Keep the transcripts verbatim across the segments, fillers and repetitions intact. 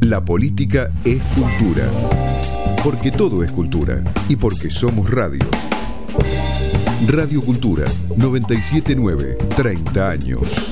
La política es cultura. Porque todo es cultura. Y porque somos radio. Radio Cultura, noventa y siete punto nueve, treinta años.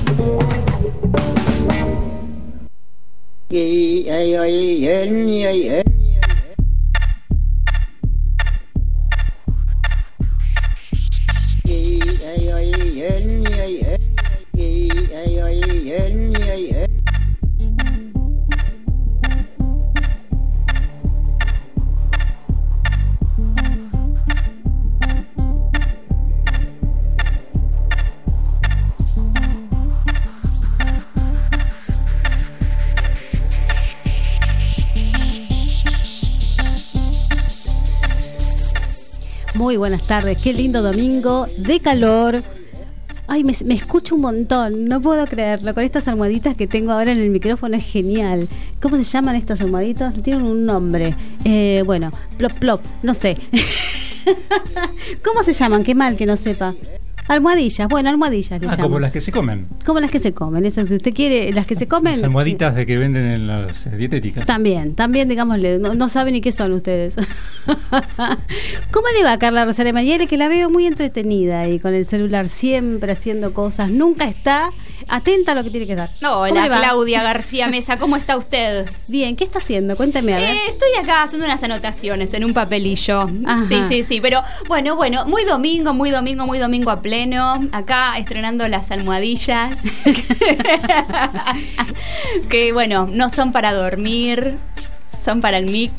Muy buenas tardes, qué lindo domingo de calor. Ay, me, me escucho un montón, no puedo creerlo. Con estas almohaditas que tengo ahora en el micrófono es genial. ¿Cómo se llaman estas almohaditas? Tienen un nombre. Eh, bueno, plop plop, no sé. ¿Cómo se llaman? Qué mal que no sepa. Almohadillas, bueno, almohadillas le Ah, llaman. como las que se comen. Como las que se comen, esas, si usted quiere, las que se comen. Las almohaditas de que venden en las eh, dietéticas. También, también, digámosle, no, no saben ni qué son ustedes. ¿Cómo le va a Carla Rosario Mayere? Que la veo muy entretenida ahí con el celular, siempre haciendo cosas, nunca está atenta a lo que tiene que dar. Hola, Claudia García Mesa, ¿cómo está usted? Bien, ¿qué está haciendo? Cuénteme a ver. Eh, estoy acá haciendo unas anotaciones en un papelillo. Ajá. Sí, sí, sí, pero bueno, bueno, muy domingo, muy domingo, muy domingo a pleno. Acá estrenando las almohadillas. Que bueno, no son para dormir, son para el mic.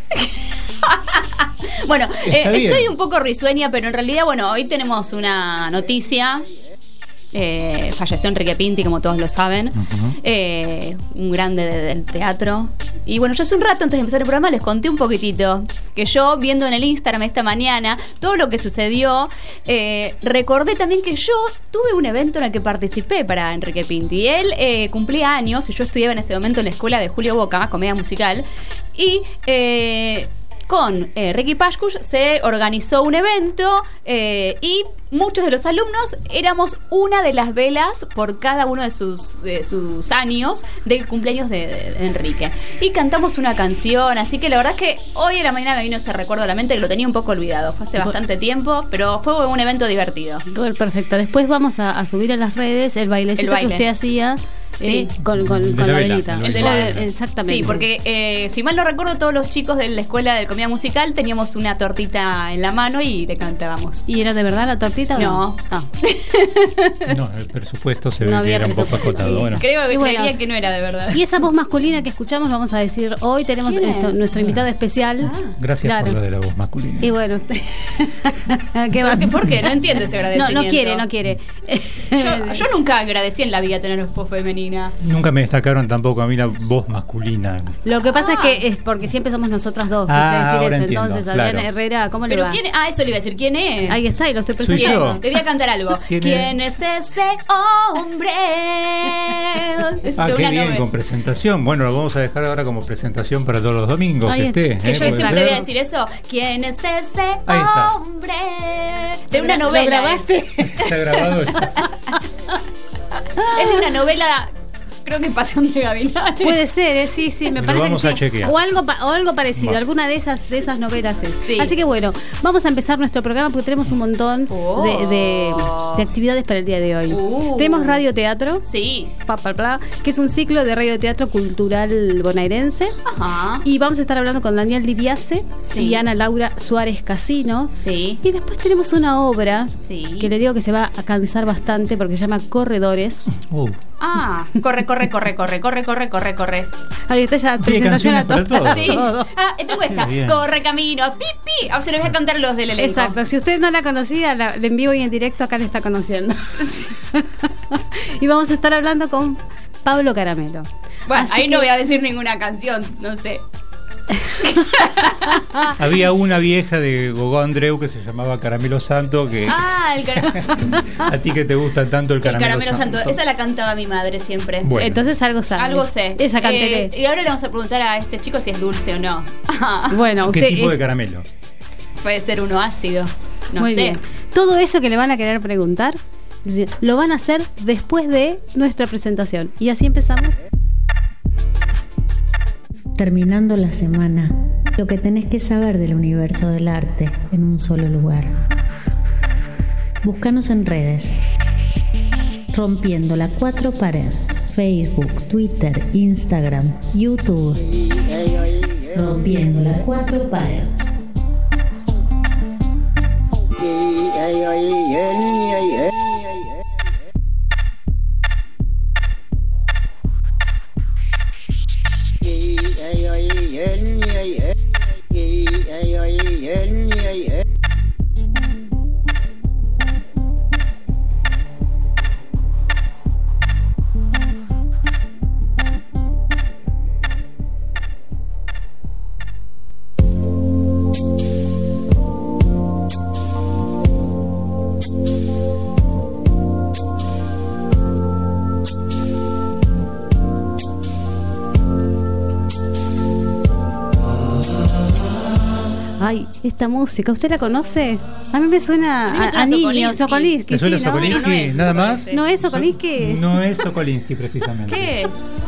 Bueno, eh, estoy un poco risueña, pero en realidad, bueno, hoy tenemos una noticia. Eh, falleció Enrique Pinti, como todos lo saben. Uh-huh. eh, un grande de, del teatro. Y bueno, yo hace un rato antes de empezar el programa les conté un poquitito que yo, viendo en el Instagram esta mañana todo lo que sucedió, eh, recordé también que yo tuve un evento en el que participé para Enrique Pinti. Él eh, cumplía años y yo estudiaba en ese momento en la escuela de Julio Boca, comedia musical, y eh, con eh, Ricky Pascuch se organizó un evento eh, y muchos de los alumnos éramos una de las velas por cada uno de sus, de sus años del cumpleaños de, de, de Enrique. Y cantamos una canción, así que la verdad es que hoy en la mañana me vino ese recuerdo a la mente que lo tenía un poco olvidado. Fue hace bastante tiempo, pero fue un evento divertido. Perfecto. Después vamos a, a subir a las redes el bailecito el baile. que usted hacía. Sí, eh, con, con, con la, la velita. El de la, exactamente. Sí, porque eh, si mal no recuerdo, todos los chicos de la escuela de comedia musical teníamos una tortita en la mano y le cantábamos. ¿Y era de verdad la tortita? No. No, no el presupuesto se ve no que era un poco acotado. Bueno. Creo que bueno, creía que no era de verdad. Y esa voz masculina que escuchamos, vamos a decir, hoy tenemos esto, nuestro invitado especial. Ah, gracias claro. por lo de la voz masculina. Y bueno, ¿qué va? ¿Por qué? No entiendo ese agradecimiento. No, no quiere, no quiere. Yo, yo nunca agradecí en la vida tener voz femenina. Nunca me destacaron tampoco a mí la voz masculina. Lo que pasa ah. es que es porque siempre somos nosotras dos, quise ah, decir eso. Entiendo, entonces, Adriana claro. Herrera, ¿cómo le Pero va? ¿quién es? Ah, eso le iba a decir, ¿quién es? Ahí está, y lo estoy presentando. Te voy a cantar algo. ¿Quién, ¿Quién es? es ese hombre? Es ah, qué bien, novela. Con presentación. Bueno, lo vamos a dejar ahora como presentación para todos los domingos. Ahí que está. esté. Que ¿eh? yo siempre voy a decir eso. ¿Quién es ese hombre? De una ¿Lo novela. grabaste? Está grabado. Está. Es de una novela. Creo que Pasión de Gavilanes. Puede ser, ¿eh? sí, sí, me Lo parece vamos que a sí. chequear. O algo, o algo parecido, Va. alguna de esas de esas novelas es. Sí. Así que bueno, vamos a empezar nuestro programa porque tenemos un montón oh. de, de, de actividades para el día de hoy. Uh. Tenemos radioteatro, Sí. pa, pa, pa, que es un ciclo de radioteatro cultural bonaerense. Ajá. Y vamos a estar hablando con Daniel Dibiase Sí. y Ana Laura Suárez Casino. Sí. Y después tenemos una obra Sí. que le digo que se va a cansar bastante porque se llama Corredores. Uh. Ah, corre, corre, corre, corre, corre, corre, corre, corre. Ahí está ya, Tiene presentación a canciones todos. para todo. Sí. Todo. Ah, tengo esta. Qué bien. Corre camino, pipi. Ahora se los voy a cantar los del elenco. Exacto, si usted no la conocía, la, la en vivo y en directo acá la está conociendo. Y vamos a estar hablando con Pablo Caramelo. Bueno, Así ahí que... no voy a decir ninguna canción, no sé. Había una vieja de Gogó Andreu que se llamaba Caramelo Santo que Ah, el caramelo. a ti que te gusta tanto el El Caramelo, caramelo santo. Santo. Esa la cantaba mi madre siempre. Bueno. Entonces algo sabe. Algo sé. Esa cantelé. Eh, y ahora le vamos a preguntar a este chico si es dulce o no. Bueno, ¿Qué usted tipo es... de caramelo? Puede ser uno ácido. No Muy sé. bien. Todo eso que le van a querer preguntar, lo van a hacer después de nuestra presentación. Y así empezamos. terminando la semana, lo que tenés que saber del universo del arte en un solo lugar. Búscanos en redes. Rompiendo la cuatro pared. Facebook, Twitter, Instagram, YouTube. Rompiendo la cuatro pared. Ay, esta música, ¿usted la conoce? A mí me suena A mí me a, suena a niño, Sokolinsky. Sokolinsky. ¿Te suena sí, ¿no? Sokolinsky? No, no es, ¿Nada me más? parece. ¿No es Sokolinsky? No es Sokolinsky, precisamente. ¿Qué es?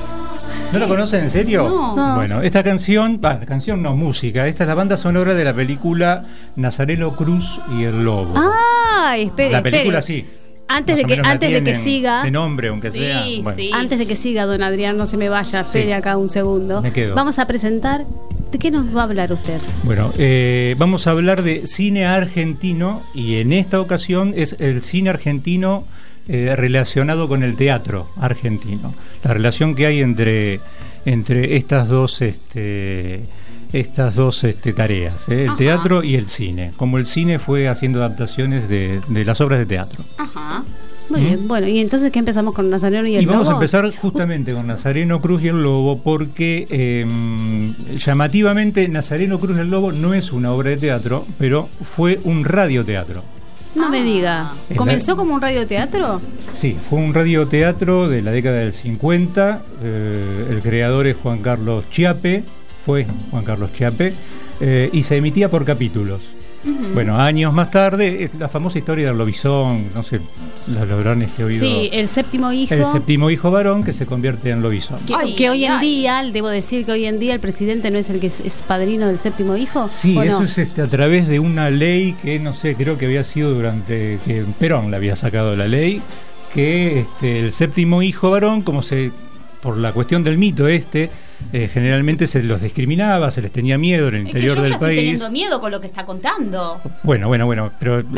¿No lo conocen en serio? No. No. Bueno, esta canción, ah, canción no, música, esta es la banda sonora de la película Nazareno Cruz y el Lobo. Ay, espere, la película espere. sí. Antes Más de o que menos la antes de que tienen siga, de nombre, aunque Sí, sea. Bueno. sí. antes de que siga don Adrián, no se me vaya, Sí. espere acá un segundo. Me quedo. Vamos a presentar, ¿de qué nos va a hablar usted? Bueno, eh, vamos a hablar de cine argentino y en esta ocasión es el cine argentino eh, relacionado con el teatro argentino. La relación que hay entre, entre estas dos este, estas dos este, tareas, ¿eh? el Ajá. teatro y el cine. Como el cine fue haciendo adaptaciones de, de las obras de teatro. Ajá. Muy ¿Mm? bien, bueno, y entonces ¿qué empezamos con Nazareno y el Y vamos Lobo? a empezar justamente con Nazareno Cruz y el Lobo porque eh, llamativamente Nazareno Cruz y el Lobo no es una obra de teatro, pero fue un radioteatro. No me Ah. diga. Es ¿Comenzó la- como un radioteatro? Sí, fue un radioteatro de la década del cincuenta, eh, el creador es Juan Carlos Chiappe, fue Juan Carlos Chiappe, eh, y se emitía por capítulos. Ujú. Bueno, años más tarde, eh, la famosa historia del lobizón, no sé, la lo habrán este, oído. Sí, el séptimo hijo. El séptimo hijo varón que se convierte en lobizón. Que, Ay, que hoy ay, en ay. día, debo decir que hoy en día el presidente no es el que es, es padrino del séptimo hijo. Sí, ¿o eso no? es este, a través de una ley que no sé, creo que había sido durante que Perón la había sacado la ley, que este, el séptimo hijo varón, como se por la cuestión del mito este, eh, generalmente se los discriminaba, se les tenía miedo en el Es que interior yo ya del estoy país. teniendo miedo con lo que está contando. Bueno, bueno, bueno, pero eh,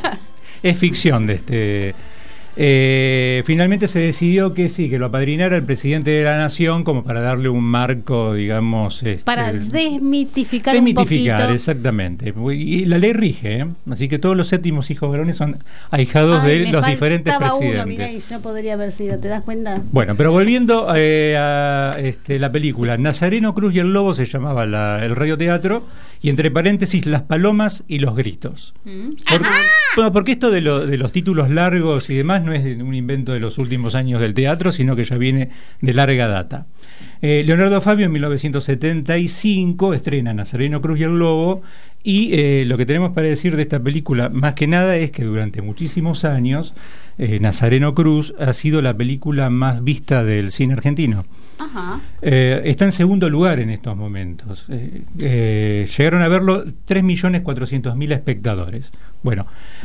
es ficción de este. Eh, finalmente se decidió que sí, que lo apadrinara el presidente de la nación como para darle un marco, digamos, este, Para desmitificar, desmitificar, un poquito. exactamente. Y la ley rige, ¿eh? Así que todos los séptimos hijos varones son ahijados Ay, de me los diferentes faltaba presidentes. uno, mirá, y yo podría haber sido, ¿te das cuenta? Bueno, pero volviendo eh, a este, la película, Nazareno Cruz y el Lobo se llamaba la- el radioteatro, y entre paréntesis, Las Palomas y los Gritos. ¿Mm? Por- bueno, porque esto de, lo- de los títulos largos y demás no es de un invento de los últimos años del teatro, sino que ya viene de larga data. Eh, Leonardo Fabio en mil novecientos setenta y cinco estrena Nazareno Cruz y el Lobo, y eh, lo que tenemos para decir de esta película, más que nada, es que durante muchísimos años eh, Nazareno Cruz ha sido la película más vista del cine argentino. Ajá. Eh, está en segundo lugar en estos momentos. Eh, eh, llegaron a verlo tres millones cuatrocientos mil espectadores. Bueno,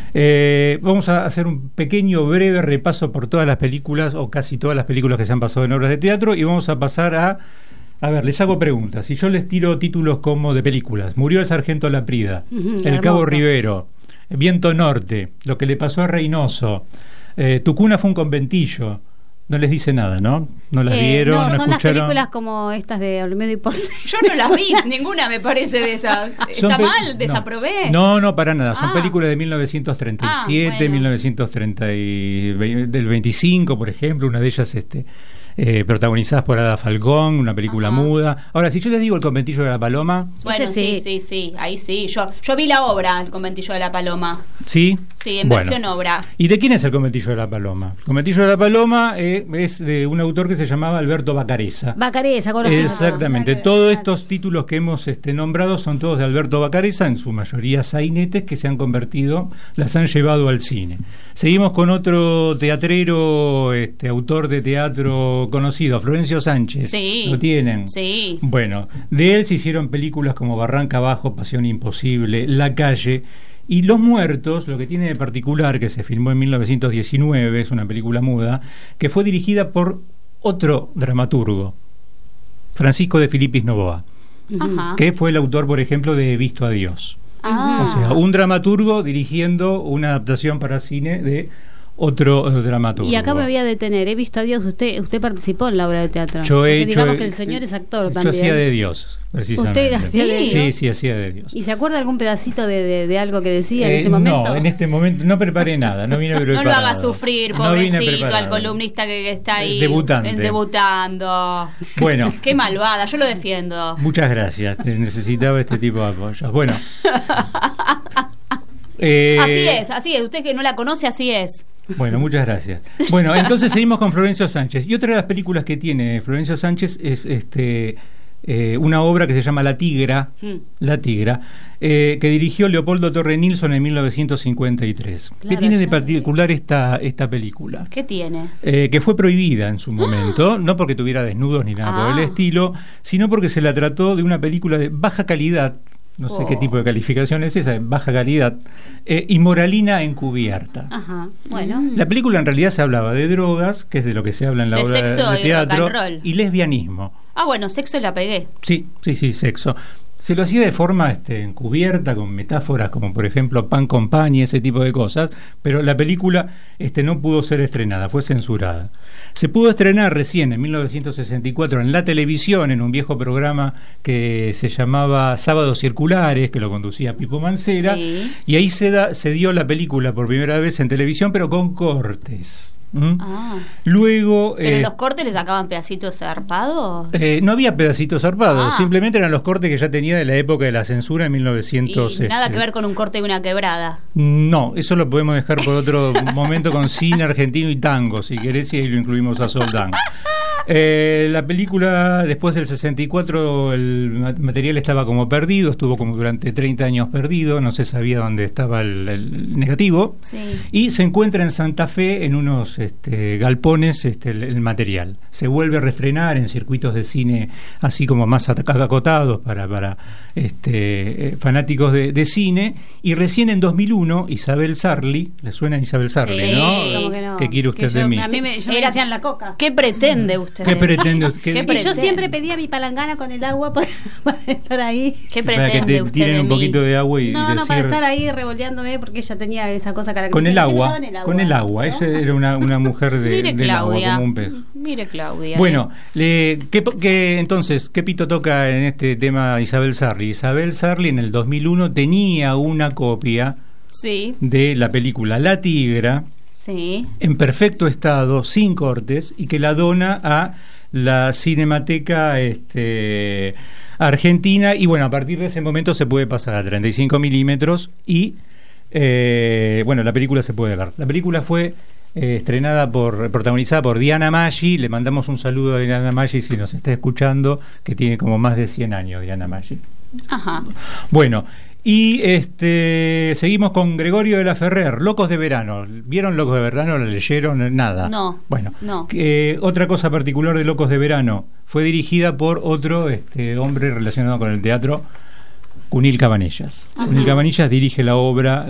eh, vamos a hacer un pequeño breve repaso por todas las películas, o casi todas las películas que se han pasado en obras de teatro, y vamos a pasar a... A ver, les hago preguntas. Si yo les tiro títulos como de películas: Murió el sargento Laprida, Ujú, El hermoso. Cabo Rivero, Viento Norte, Lo que le pasó a Reynoso, eh, Tu cuna fue un conventillo. No les dice nada, ¿no? No las Eh, vieron, no, no, son las escucharon. películas como estas de Olmedo y Porcel. Yo no las vi, ninguna me parece de esas. Son ¿Está pe- mal? no. ¿Desaprobé? No, no, para nada. Son Ah. películas de mil novecientos treinta y siete, Ah, bueno. mil novecientos treinta y ve- del veinticinco, por ejemplo, una de ellas este, eh, protagonizadas por Ada Falcón, una película Ajá. muda. Ahora, si yo les digo El conventillo de la paloma, Bueno, Ese sí, sí. sí, sí, ahí sí. Yo, yo vi la obra, El conventillo de la paloma. ¿sí? Sí, en Bueno. versión obra. ¿Y de quién es El conventillo de la paloma? El conventillo de la paloma eh, es de un autor que se llamaba Alberto Bacareza. Bacareza, con los Exactamente, títulos. todos estos títulos que hemos este, nombrado son todos de Alberto Bacareza, en su mayoría sainetes que se han convertido, las han llevado al cine. Seguimos con otro teatrero, este, autor de teatro otro conocido, Florencio Sánchez. Sí. ¿Lo tienen? Sí. Bueno, de él se hicieron películas como Barranca Abajo, Pasión Imposible, La Calle. Y Los Muertos, lo que tiene de particular, que se filmó en mil novecientos diecinueve, es una película muda, que fue dirigida por otro dramaturgo, Francisco de Filipis Novoa, Ajá. que fue el autor, por ejemplo, de He visto a Dios. Ah. O sea, un dramaturgo dirigiendo una adaptación para cine de otro eh, dramaturgo. Y acá me voy a detener. He visto a Dios. Usted usted participó en la obra de teatro. Yo he Porque hecho, digamos que el señor es actor yo también. hacía de Dios, precisamente. ¿Usted hacía de Sí, Dios? sí, hacía de Dios. ¿Y se acuerda algún pedacito de, de, de algo que decía en Eh, ese momento? No, en este momento no preparé nada, no vine preparado. No lo haga sufrir, No vine pobrecito, al preparado. columnista que, que está ahí. Debutante. eh, Debutando. Bueno. Qué malvada, yo lo defiendo. Muchas gracias, te necesitaba este tipo de apoyos. Bueno. eh, Así es, así es. Usted que no la conoce, así es. Bueno, muchas gracias. Bueno, entonces seguimos con Florencio Sánchez. Y otra de las películas que tiene Florencio Sánchez es este eh, una obra que se llama La Tigra, Mm. La Tigra, eh, que dirigió Leopoldo Torre Nilsson en mil novecientos cincuenta y tres. ¿Qué Claro, tiene de ya. particular esta, esta película? ¿Qué tiene? Eh, que fue prohibida en su momento, no porque tuviera desnudos ni nada Ah. por el estilo, sino porque se la trató de una película de baja calidad, no sé Oh. qué tipo de calificación es esa, baja calidad, eh, y moralina encubierta. Ajá, bueno. Mm. La película en realidad se hablaba de drogas, que es de lo que se habla en la De obra sexo de y teatro, rock and roll. y lesbianismo. Ah, bueno, sexo la pegué. Sí, sí, sí, sexo. Se lo hacía de forma este, encubierta, con metáforas como por ejemplo pan con pan y ese tipo de cosas, pero la película este, no pudo ser estrenada, fue censurada. Se pudo estrenar recién en mil novecientos sesenta y cuatro en la televisión, en un viejo programa que se llamaba Sábados Circulares, que lo conducía Pipo Mancera, Sí. y ahí se, da, se dio la película por primera vez en televisión, pero con cortes. ¿Mm? Ah. Luego... ¿Pero eh, en los cortes le sacaban pedacitos zarpados? eh, no había pedacitos zarpados, Ah. simplemente eran los cortes que ya tenía de la época de la censura en mil novecientos. Y nada este, que ver con un corte de una quebrada. No, eso lo podemos dejar por otro momento con cine argentino y tango, si querés, y ahí lo incluimos a Soldán. Eh, la película, después del sesenta y cuatro, el ma- material estaba como perdido, estuvo como durante treinta años perdido, no se sabía dónde estaba el, el negativo, Sí. y se encuentra en Santa Fe en unos este, galpones este, el, el material. Se vuelve a refrenar en circuitos de cine así como más at- acotados para, para este, eh, fanáticos de, de cine, y recién en dos mil uno Isabel Sarli, ¿le suena Isabel Sarli, Sí. no? ¿Cómo que no? ¿Qué quiere usted Que yo- de mí? A mí me, yo me Era- decían la coca. ¿Qué pretende usted? ¿Qué pretende usted? ¿Qué Y yo pretende? siempre pedía mi palangana con el agua para, para estar ahí. ¿Qué Para que pretende te usted tiren de un mí? poquito de agua y, y No, no, para decir... estar ahí revoleándome porque ella tenía esa cosa característica. Con el Siempre agua, estaba en el agua, con el agua. ¿no? Ella era una, una mujer de, Mire del agua, Claudia. como un pez. Mire Claudia. Bueno, le, ¿qué, qué, entonces, ¿qué pito toca en este tema Isabel Sarli? Isabel Sarli en el dos mil uno tenía una copia Sí, de la película La Tigra sí. en perfecto estado, sin cortes, y que la dona a la Cinemateca este, Argentina, y bueno, a partir de ese momento se puede pasar a treinta y cinco milímetros y eh, bueno, la película se puede ver. La película fue eh, estrenada por, protagonizada por Diana Maggi. Le mandamos un saludo a Diana Maggi si nos está escuchando, que tiene como más de cien años Diana Maggi. Ajá. Bueno, y este seguimos con Gregorio de la Ferrer, Locos de Verano. ¿Vieron Locos de Verano? ¿La leyeron? Nada. No. Bueno, No. eh, otra cosa particular de Locos de Verano, fue dirigida por otro este, hombre relacionado con el teatro, Cunil Cabanillas. Ajá. Cunil Cabanillas dirige la obra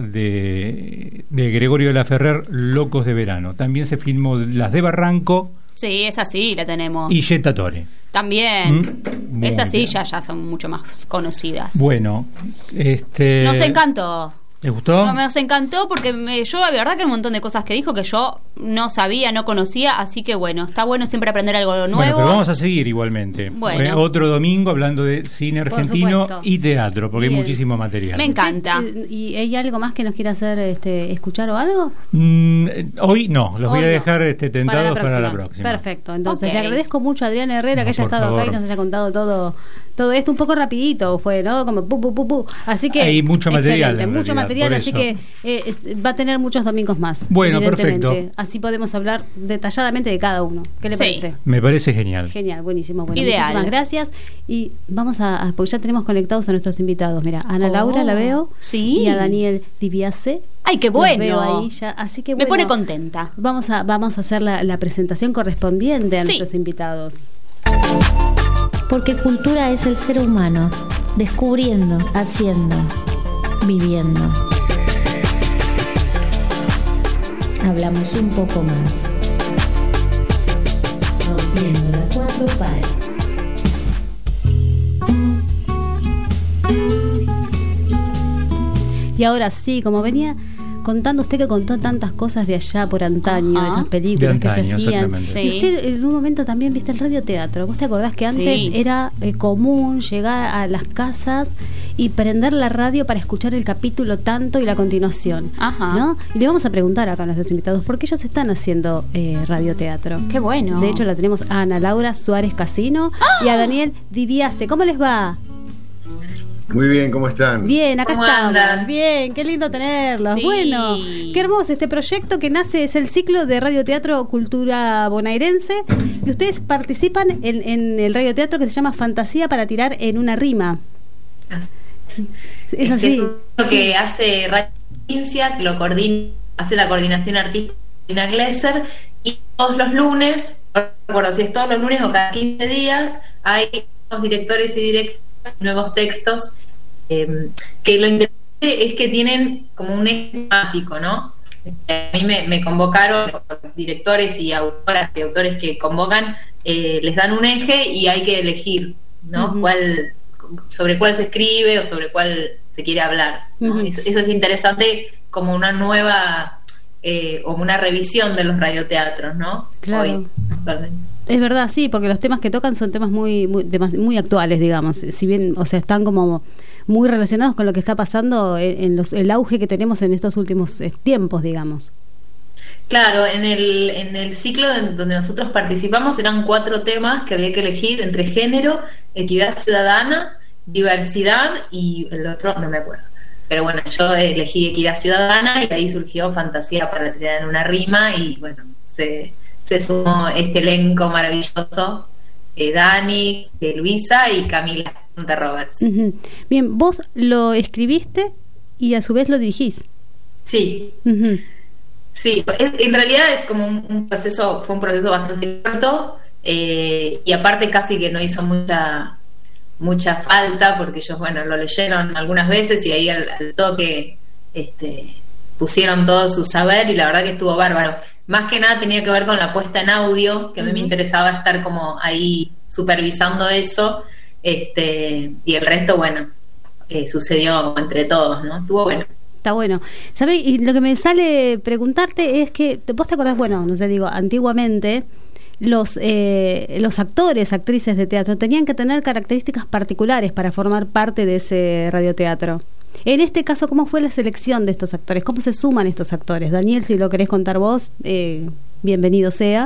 de, de Gregorio de la Ferrer, Locos de Verano. También se filmó Las de Barranco Sí, esa sí la tenemos. y Jetta Tore. También. Mm, muy Esas sí bien. ya, ya son mucho más conocidas. Bueno, este Nos encantó. ¿les gustó? No, nos encantó porque me, yo la verdad que hay un montón de cosas que dijo que yo no sabía, no conocía, así que bueno, está bueno siempre aprender algo nuevo. Bueno, pero vamos a seguir igualmente. Bueno. Eh, otro domingo hablando de cine Por argentino supuesto. y teatro, porque Bien. hay muchísimo material. Me encanta. ¿Y, y hay algo más que nos quiera hacer este, escuchar o algo? Mm, eh, hoy no, los voy Hoy a no. dejar este, tentados para la, próxima. próxima. Perfecto. Entonces Ok. le agradezco mucho a Adriana Herrera No, que haya por estado acá y favor. nos haya contado todo todo esto un poco rapidito fue, ¿no? Como pu pu pu pu. Así que Hay mucho material, excelente, en mucho realidad, material, por así eso. que eh, es- va a tener muchos domingos más. Bueno, evidentemente. perfecto. Así podemos hablar detalladamente de cada uno. ¿Qué le Sí. parece? Me parece genial. Genial, buenísimo. Bueno, Ideal. muchísimas gracias. Y vamos a, a- porque ya tenemos conectados a nuestros invitados. Mira, Ana Oh, Laura la veo. sí. Y a Daniel Dibiase. Ay, qué Los bueno. veo ahí ya, así que Me bueno, pone contenta. Vamos a, vamos a hacer la, la presentación correspondiente a Sí. nuestros invitados. Porque cultura es el ser humano, descubriendo, haciendo, viviendo. Hablamos un poco más. Rompiendo las cuatro paredes. Y ahora sí, como venía contando usted que contó tantas cosas de allá por antaño, Ajá. de esas películas De antaño, que se hacían. exactamente. Sí. Y usted en un momento también viste el radioteatro. ¿Vos te acordás que antes Sí. era eh, común llegar a las casas y prender la radio para escuchar el capítulo tanto y la continuación? Ajá. ¿No? Y le vamos a preguntar acá a nuestros invitados por qué ellos están haciendo eh, radioteatro. Qué bueno. De hecho, la tenemos a Ana Laura Suárez Casino y a Daniel Dibiase. ¿Cómo les va? Muy bien, ¿cómo están? Bien, acá ¿Cómo estamos. andan? Bien, qué lindo tenerlos. Sí. Bueno, qué hermoso este proyecto que nace, es el ciclo de radioteatro Cultura Bonaerense. Y ustedes participan en, en el radioteatro que se llama Fantasía para tirar en una rima. Es así. Es lo que hace Radio Provincia, que lo coordina, hace la coordinación artística Ina Glesser, y todos los lunes, no recuerdo si es todos los lunes o cada quince días, hay nuevos directores y directoras, nuevos textos, eh, que lo interesante es que tienen como un eje temático, ¿no? A mí me, me convocaron, los directores y autoras y autores que convocan, eh, les dan un eje y hay que elegir, ¿no? Uh-huh. Cuál, sobre cuál se escribe o sobre cuál se quiere hablar, ¿no? Uh-huh. eso, eso es interesante, como una nueva eh, o una revisión de los radioteatros, ¿no? Claro. Hoy, actualmente. Es verdad, sí, porque los temas que tocan son temas muy, muy, temas muy actuales, digamos. Si bien, o sea, están como muy relacionados con lo que está pasando en, en los, el auge que tenemos en estos últimos eh, tiempos, digamos. Claro, en el, en el ciclo en donde nosotros participamos eran cuatro temas que había que elegir entre género, equidad ciudadana, diversidad y el otro no me acuerdo. Pero bueno, yo elegí equidad ciudadana y ahí surgió Fantasía para tirar en una rima y bueno, se, se sumó este elenco maravilloso, eh, Dani, eh, Luisa y Camila Monte Roberts. Uh-huh. Bien, vos lo escribiste y a su vez lo dirigís. Sí. Uh-huh. Sí, es, en realidad es como un, un proceso, fue un proceso bastante corto, eh, y aparte casi que no hizo mucha mucha falta porque ellos, bueno, lo leyeron algunas veces y ahí al, al toque este, pusieron todo su saber y la verdad que estuvo bárbaro. Más que nada tenía que ver con la puesta en audio, que a mí me interesaba estar como ahí supervisando eso, este, y el resto, bueno, eh, sucedió como entre todos, ¿no? Estuvo bueno. Está bueno. ¿Sabés? Y lo que me sale preguntarte es que, vos te acordás, bueno, no sé, digo, antiguamente los eh, los actores, actrices de teatro tenían que tener características particulares para formar parte de ese radioteatro. En este caso, ¿cómo fue la selección de estos actores? ¿Cómo se suman estos actores? Daniel, si lo querés contar vos, eh, bienvenido sea.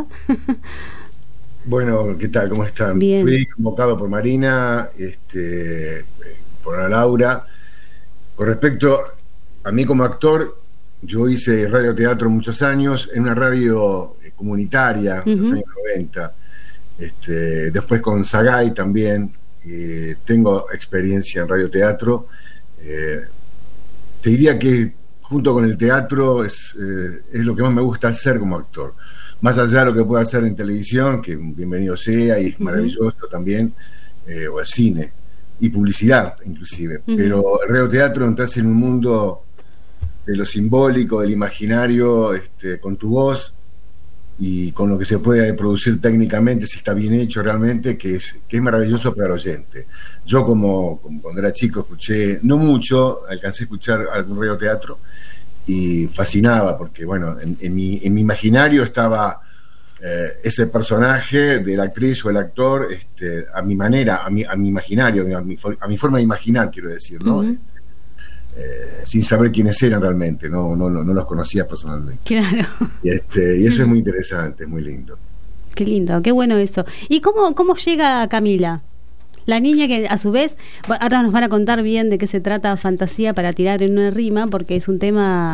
Bueno, ¿qué tal? ¿Cómo están? Bien. Fui convocado por Marina, este, por Ana Laura. Con respecto a mí como actor, yo hice radioteatro muchos años en una radio comunitaria, en uh-huh. los años noventa. Este, después con Sagay también. Eh, tengo experiencia en radioteatro. Eh, te diría que junto con el teatro es, eh, es lo que más me gusta hacer como actor. Más allá de lo que pueda hacer en televisión, que bienvenido sea y es maravilloso uh-huh. también, eh, o el cine, y publicidad inclusive. Uh-huh. Pero el radioteatro, entras en un mundo de lo simbólico, del imaginario, este, con tu voz y con lo que se puede producir técnicamente, si está bien hecho realmente, que es, que es maravilloso para el oyente. Yo como, como cuando era chico escuché, no mucho, alcancé a escuchar algún radioteatro y fascinaba, porque bueno, en, en, mi, en mi imaginario estaba eh, ese personaje de la actriz o el actor, este, a mi manera, a mi, a mi imaginario, a mi, a mi forma de imaginar, quiero decir, ¿no? Uh-huh. Eh, sin saber quiénes eran realmente, no, no, no, no los conocía personalmente. Claro. Y, este, y eso es muy interesante, es muy lindo. Qué lindo, qué bueno eso. ¿Y cómo, cómo llega Camila? La niña que a su vez, ahora nos van a contar bien de qué se trata Fantasía para tirar en una rima, porque es un tema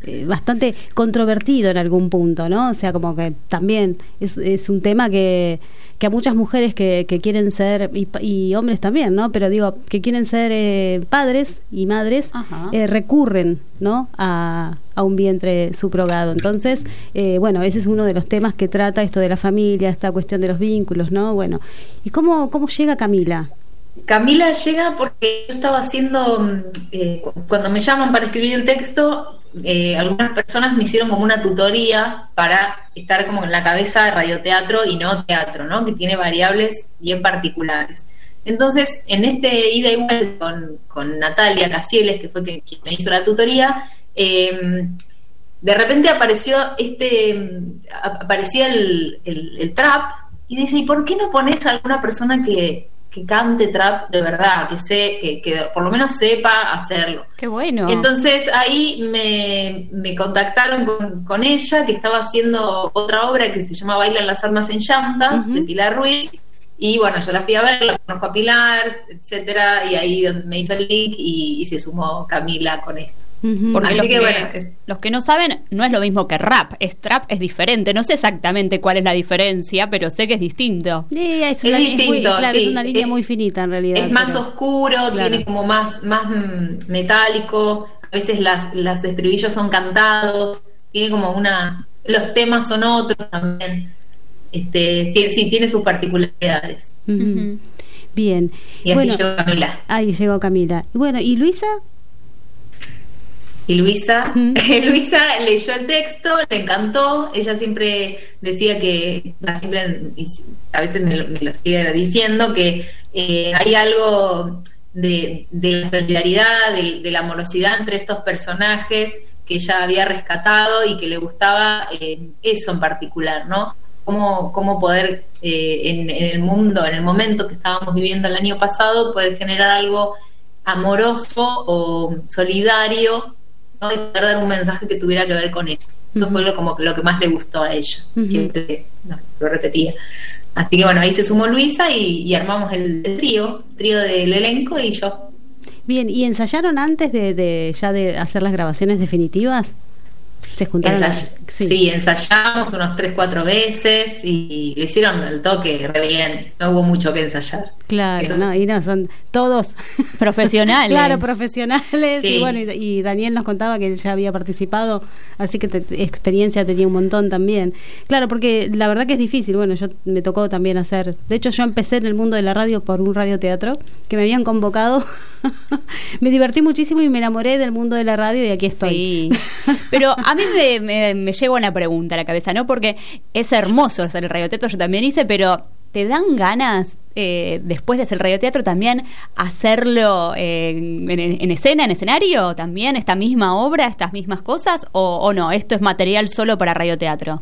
eh, bastante controvertido en algún punto, ¿no? O sea, como que también es, es un tema que, que a muchas mujeres que, que quieren ser, y, y hombres también, ¿no? Pero digo, que quieren ser eh, padres y madres, eh, recurren, ¿no? A, a un vientre subrogado. Entonces, eh, bueno, ese es uno de los temas que trata esto de la familia, esta cuestión de los vínculos, ¿no? Bueno, ¿y cómo, cómo llega Camila? Camila llega porque yo estaba haciendo, eh, cuando me llaman para escribir el texto, eh, algunas personas me hicieron como una tutoría para estar como en la cabeza de radioteatro y no teatro, ¿no? Que tiene variables bien particulares. Entonces, en este ida y vuelta con, con Natalia Casieles, que fue quien, quien me hizo la tutoría, eh, de repente apareció este, aparecía el, el, el trap, y dice, ¿y por qué no pones a alguna persona que que cante trap de verdad, que sé, que, que por lo menos sepa hacerlo? Qué bueno. Entonces ahí me, me contactaron con, con ella, que estaba haciendo otra obra que se llama Bailan las almas en llantas, uh-huh. de Pilar Ruiz, y bueno, yo la fui a ver, la conozco a Pilar, etcétera, y ahí me hizo el link y, y se sumó Camila con esto. Porque Así los que, que, bueno, es... los que no saben, no es lo mismo que rap, es trap, es diferente. No sé exactamente cuál es la diferencia, pero sé que es distinto. Sí, es, es una, distinto, es muy, claro, sí. es una línea es, muy finita en realidad. Es más pero... oscuro, claro. Tiene como más, más metálico, a veces las, las estribillos son cantados, tiene como una... Los temas son otros también. Este, tiene, sí, tiene sus particularidades. Uh-huh. Uh-huh. Bien. Y así bueno, llegó Camila. Ahí llegó Camila. Bueno, ¿y Luisa? Y Luisa, ¿Mm? Luisa leyó el texto, le encantó. Ella siempre decía que, siempre, a veces me lo, me lo sigue diciendo, que eh, hay algo de, de la solidaridad, de, de la amorosidad entre estos personajes que ella había rescatado y que le gustaba eh, eso en particular, ¿no? Cómo, cómo poder eh, en, en el mundo, en el momento que estábamos viviendo el año pasado, poder generar algo amoroso o solidario, ¿no? Y poder dar un mensaje que tuviera que ver con eso. Eso uh-huh. fue lo, como lo que más le gustó a ella. Uh-huh. Siempre no, lo repetía. Así que bueno, ahí se sumó Luisa y, y armamos el, el trío, el trío del elenco y yo. Bien, ¿y ensayaron antes de, de ya de hacer las grabaciones definitivas? ¿Se juntaron? Ensay- a... sí. sí, ensayamos unos tres, cuatro veces y lo hicieron al toque re bien. No hubo mucho que ensayar. Claro, Eso. no, y no, son todos profesionales. Claro, profesionales. Sí. Y bueno, y, y Daniel nos contaba que él ya había participado, así que te, experiencia tenía un montón también. Claro, porque la verdad que es difícil. Bueno, yo me tocó también hacer. De hecho, yo empecé en el mundo de la radio por un radioteatro que me habían convocado. Me divertí muchísimo y me enamoré del mundo de la radio y aquí estoy. Sí. Pero a mí me, me, me llega una pregunta a la cabeza, ¿no? Porque es hermoso hacer el radioteatro, yo también hice, pero ¿te dan ganas eh, después de hacer el radioteatro también hacerlo eh, en, en escena, en escenario? ¿También esta misma obra, estas mismas cosas? ¿O, o no? ¿Esto es material solo para radioteatro?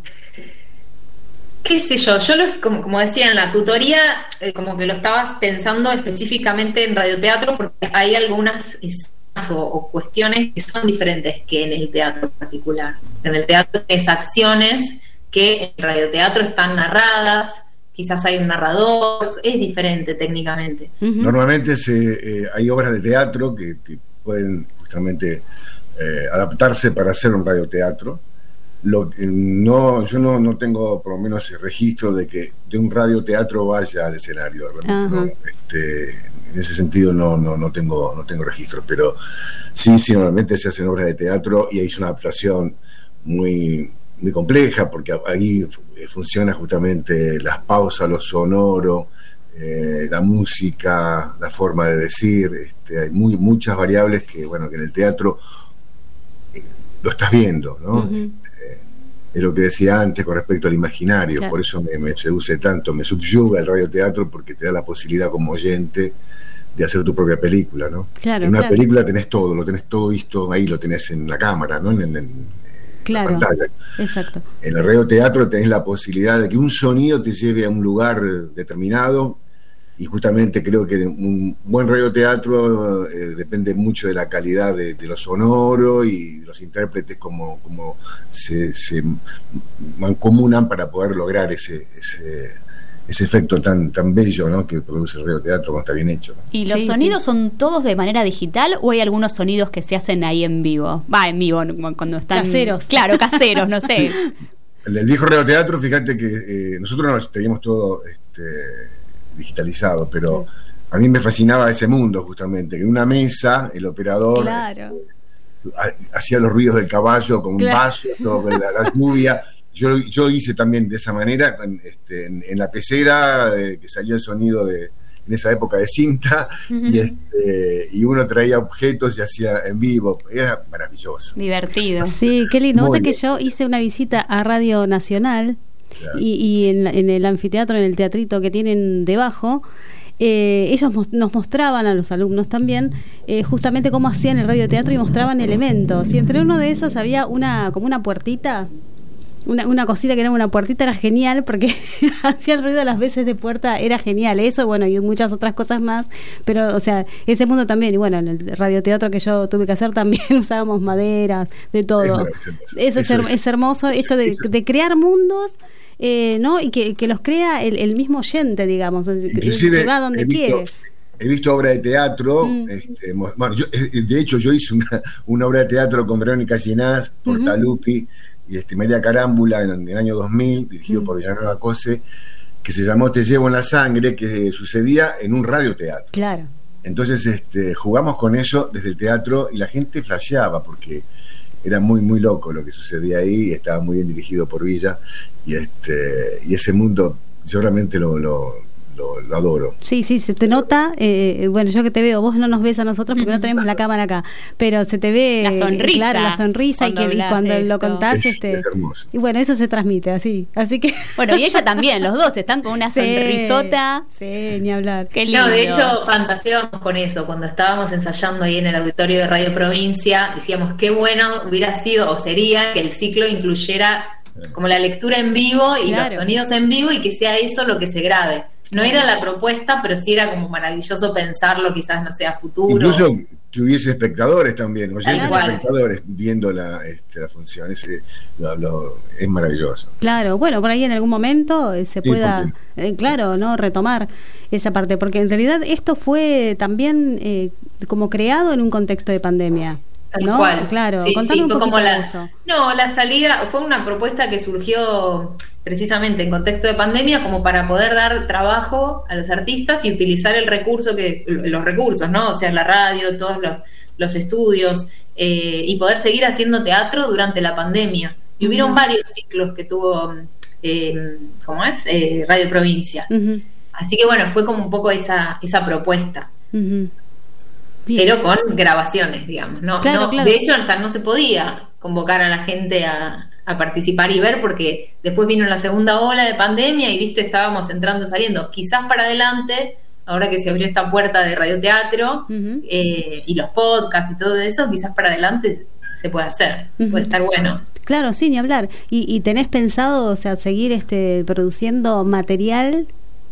Qué sé yo, yo lo, como, como decía en la tutoría, eh, como que lo estabas pensando específicamente en radioteatro porque hay algunas escenas o, o cuestiones que son diferentes que en el teatro en particular. En el teatro es acciones que en el radioteatro están narradas, quizás hay un narrador, es diferente técnicamente. Uh-huh. Normalmente se, eh, hay obras de teatro que, que pueden justamente eh, adaptarse para hacer un radioteatro. Lo que no, yo no, no tengo por lo menos el registro de que de un radioteatro vaya al escenario. ¿no? Este, en ese sentido no, no, no tengo, no tengo registro, pero sí, sí, normalmente se hacen obras de teatro y hay una adaptación muy, muy compleja porque ahí funciona justamente las pausas, lo sonoro, eh, la música, la forma de decir, este, hay muy, muchas variables que, bueno, que en el teatro eh, lo estás viendo, ¿no? Uh-huh. Es lo que decía antes con respecto al imaginario, claro. Por eso me, me seduce tanto, me subyuga el radioteatro porque te da la posibilidad como oyente de hacer tu propia película, ¿no? Claro, en una claro. película tenés todo, lo tenés todo visto, ahí lo tenés en la cámara, ¿no? En, en, en claro, la pantalla. Exacto. En el radioteatro tenés la posibilidad de que un sonido te lleve a un lugar determinado y justamente creo que un buen radioteatro eh, depende mucho de la calidad de, de lo sonoro y de los intérpretes como, como se, se mancomunan para poder lograr ese, ese, ese efecto tan tan bello, ¿no?, que produce el radioteatro cuando está bien hecho, ¿no? ¿Y los Sí, sonidos sí. son todos de manera digital o hay algunos sonidos que se hacen ahí en vivo? Va, en vivo, cuando están... Caseros. Claro, caseros, no sé. El del viejo radioteatro, fíjate que eh, nosotros no teníamos todo este, digitalizado, pero a mí me fascinaba ese mundo justamente, que en una mesa el operador Claro. ha- hacía los ruidos del caballo con un Claro. vaso, todo, con la, la lluvia. Yo, yo hice también de esa manera, en, este, en, en la pecera, eh, que salía el sonido de, en esa época de cinta, y, este, y uno traía objetos y hacía en vivo. Era maravilloso. Divertido. Sí, qué lindo. Vos Muy sabés que bien. yo hice una visita a Radio Nacional Claro. y, y en, la- en el anfiteatro, en el teatrito que tienen debajo, eh, ellos mos- nos mostraban a los alumnos también eh, justamente cómo hacían el radioteatro y mostraban elementos. Y entre uno de esos había una como una puertita. Una, una cosita que era una puertita, era genial porque hacía el ruido a las veces de puerta, era genial. Eso, bueno, y muchas otras cosas más. Pero, o sea, ese mundo también. Y bueno, en el radioteatro que yo tuve que hacer también usábamos maderas, de todo. Es maravilloso. Eso, es, Eso her- es- es hermoso, esto de, eso es- de crear mundos, eh, ¿no? Y que, que los crea el, el mismo oyente, digamos. Inclusive Se va donde he visto, quiere. he visto obra de teatro, Mm. este, mo- bueno, yo, eh, de hecho yo hice una, una obra de teatro con Verónica Llinás, Portalupi y este, María Carámbula en, en el año dos mil, dirigido Mm. por Villanueva Cose, que se llamó Te llevo en la sangre, que sucedía en un radioteatro. Claro. Entonces este, jugamos con eso desde el teatro y la gente flasheaba porque era muy muy loco lo que sucedía ahí, y estaba muy bien dirigido por Villa, y este y ese mundo yo realmente lo, lo, lo, lo adoro. Sí, sí, se te nota, eh, bueno, yo que te veo, vos no nos ves a nosotros porque no tenemos la cámara acá, pero se te ve La sonrisa, claro, la sonrisa y, cuando que, y hablas cuando de lo esto. contás, Es, este, es hermoso. y bueno, eso se transmite así, así que Bueno, y ella también, los dos están con una Sí, sonrisota. sí, ni hablar. Qué lindo. No, de hecho fantaseábamos con eso. Cuando estábamos ensayando ahí en el auditorio de Radio Provincia, decíamos qué bueno hubiera sido o sería que el ciclo incluyera como la lectura en vivo y Claro. los sonidos en vivo, y que sea eso lo que se grabe. No era la propuesta, pero sí era como maravilloso pensarlo, quizás no sea a futuro. Incluso que hubiese espectadores también, oyentes Tal cual. espectadores viendo la, este, la función. Es, lo, lo- es maravilloso. Claro, bueno, por ahí en algún momento eh, se Sí, pueda, eh, claro, no retomar esa parte, porque en realidad esto fue también eh, como creado en un contexto de pandemia. Tal ¿no? cual. Claro, Sí, contame sí, un fue poquito como de la, eso. No, la salida fue una propuesta que surgió precisamente en contexto de pandemia, como para poder dar trabajo a los artistas y utilizar el recurso que los recursos, ¿no? O sea, la radio, todos los, los estudios, eh, y poder seguir haciendo teatro durante la pandemia. Y hubieron Ujú. varios ciclos que tuvo, eh, ¿cómo es? Eh, Radio Provincia. Ujú, Así que bueno, fue como un poco esa, esa propuesta. ujú. Bien. Pero con grabaciones, digamos. No, Claro, no, claro. De hecho, hasta no se podía convocar a la gente a, a participar y ver, porque después vino la segunda ola de pandemia y, viste, estábamos entrando y saliendo. Quizás para adelante, ahora que se abrió esta puerta de radioteatro, Ujú. eh, y los podcasts y todo eso, quizás para adelante se puede hacer. Ujú. Puede estar bueno. Claro, sí, ni hablar. ¿Y, y tenés pensado, o sea, seguir este produciendo material?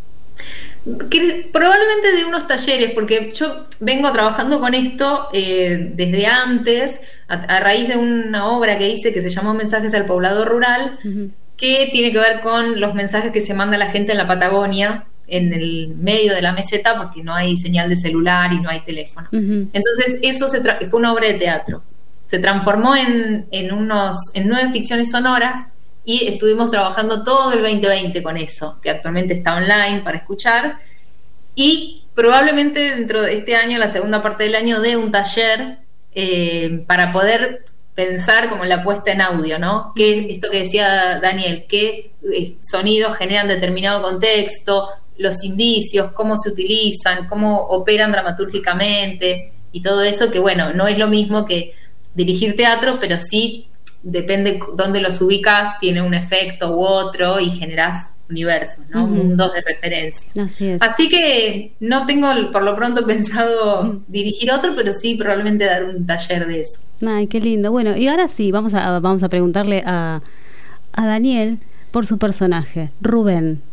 Que probablemente de unos talleres, porque yo vengo trabajando con esto eh, desde antes, a, a raíz de una obra que hice que se llamó Mensajes al Poblado Rural, Ujú. que tiene que ver con los mensajes que se manda la gente en la Patagonia, en el medio de la meseta, porque no hay señal de celular y no hay teléfono. Ujú. Entonces eso se tra- fue una obra de teatro. Se transformó en, en, unos, en nueve ficciones sonoras, y estuvimos trabajando todo el veinte veinte con eso, que actualmente está online para escuchar, y probablemente dentro de este año, la segunda parte del año, de un taller eh, para poder pensar como la puesta en audio, ¿no? Que esto que decía Daniel, qué eh, sonidos generan determinado contexto, los indicios, cómo se utilizan, cómo operan dramatúrgicamente y todo eso, que bueno, no es lo mismo que dirigir teatro, pero sí depende dónde los ubicas, tiene un efecto u otro y generás universos, ¿no? Ujú. Mundos de referencia. Así es. Así que no tengo por lo pronto pensado dirigir otro, pero sí probablemente dar un taller de eso. Ay, qué lindo. Bueno, y ahora sí, vamos a, vamos a preguntarle a, a Daniel por su personaje, Rubén.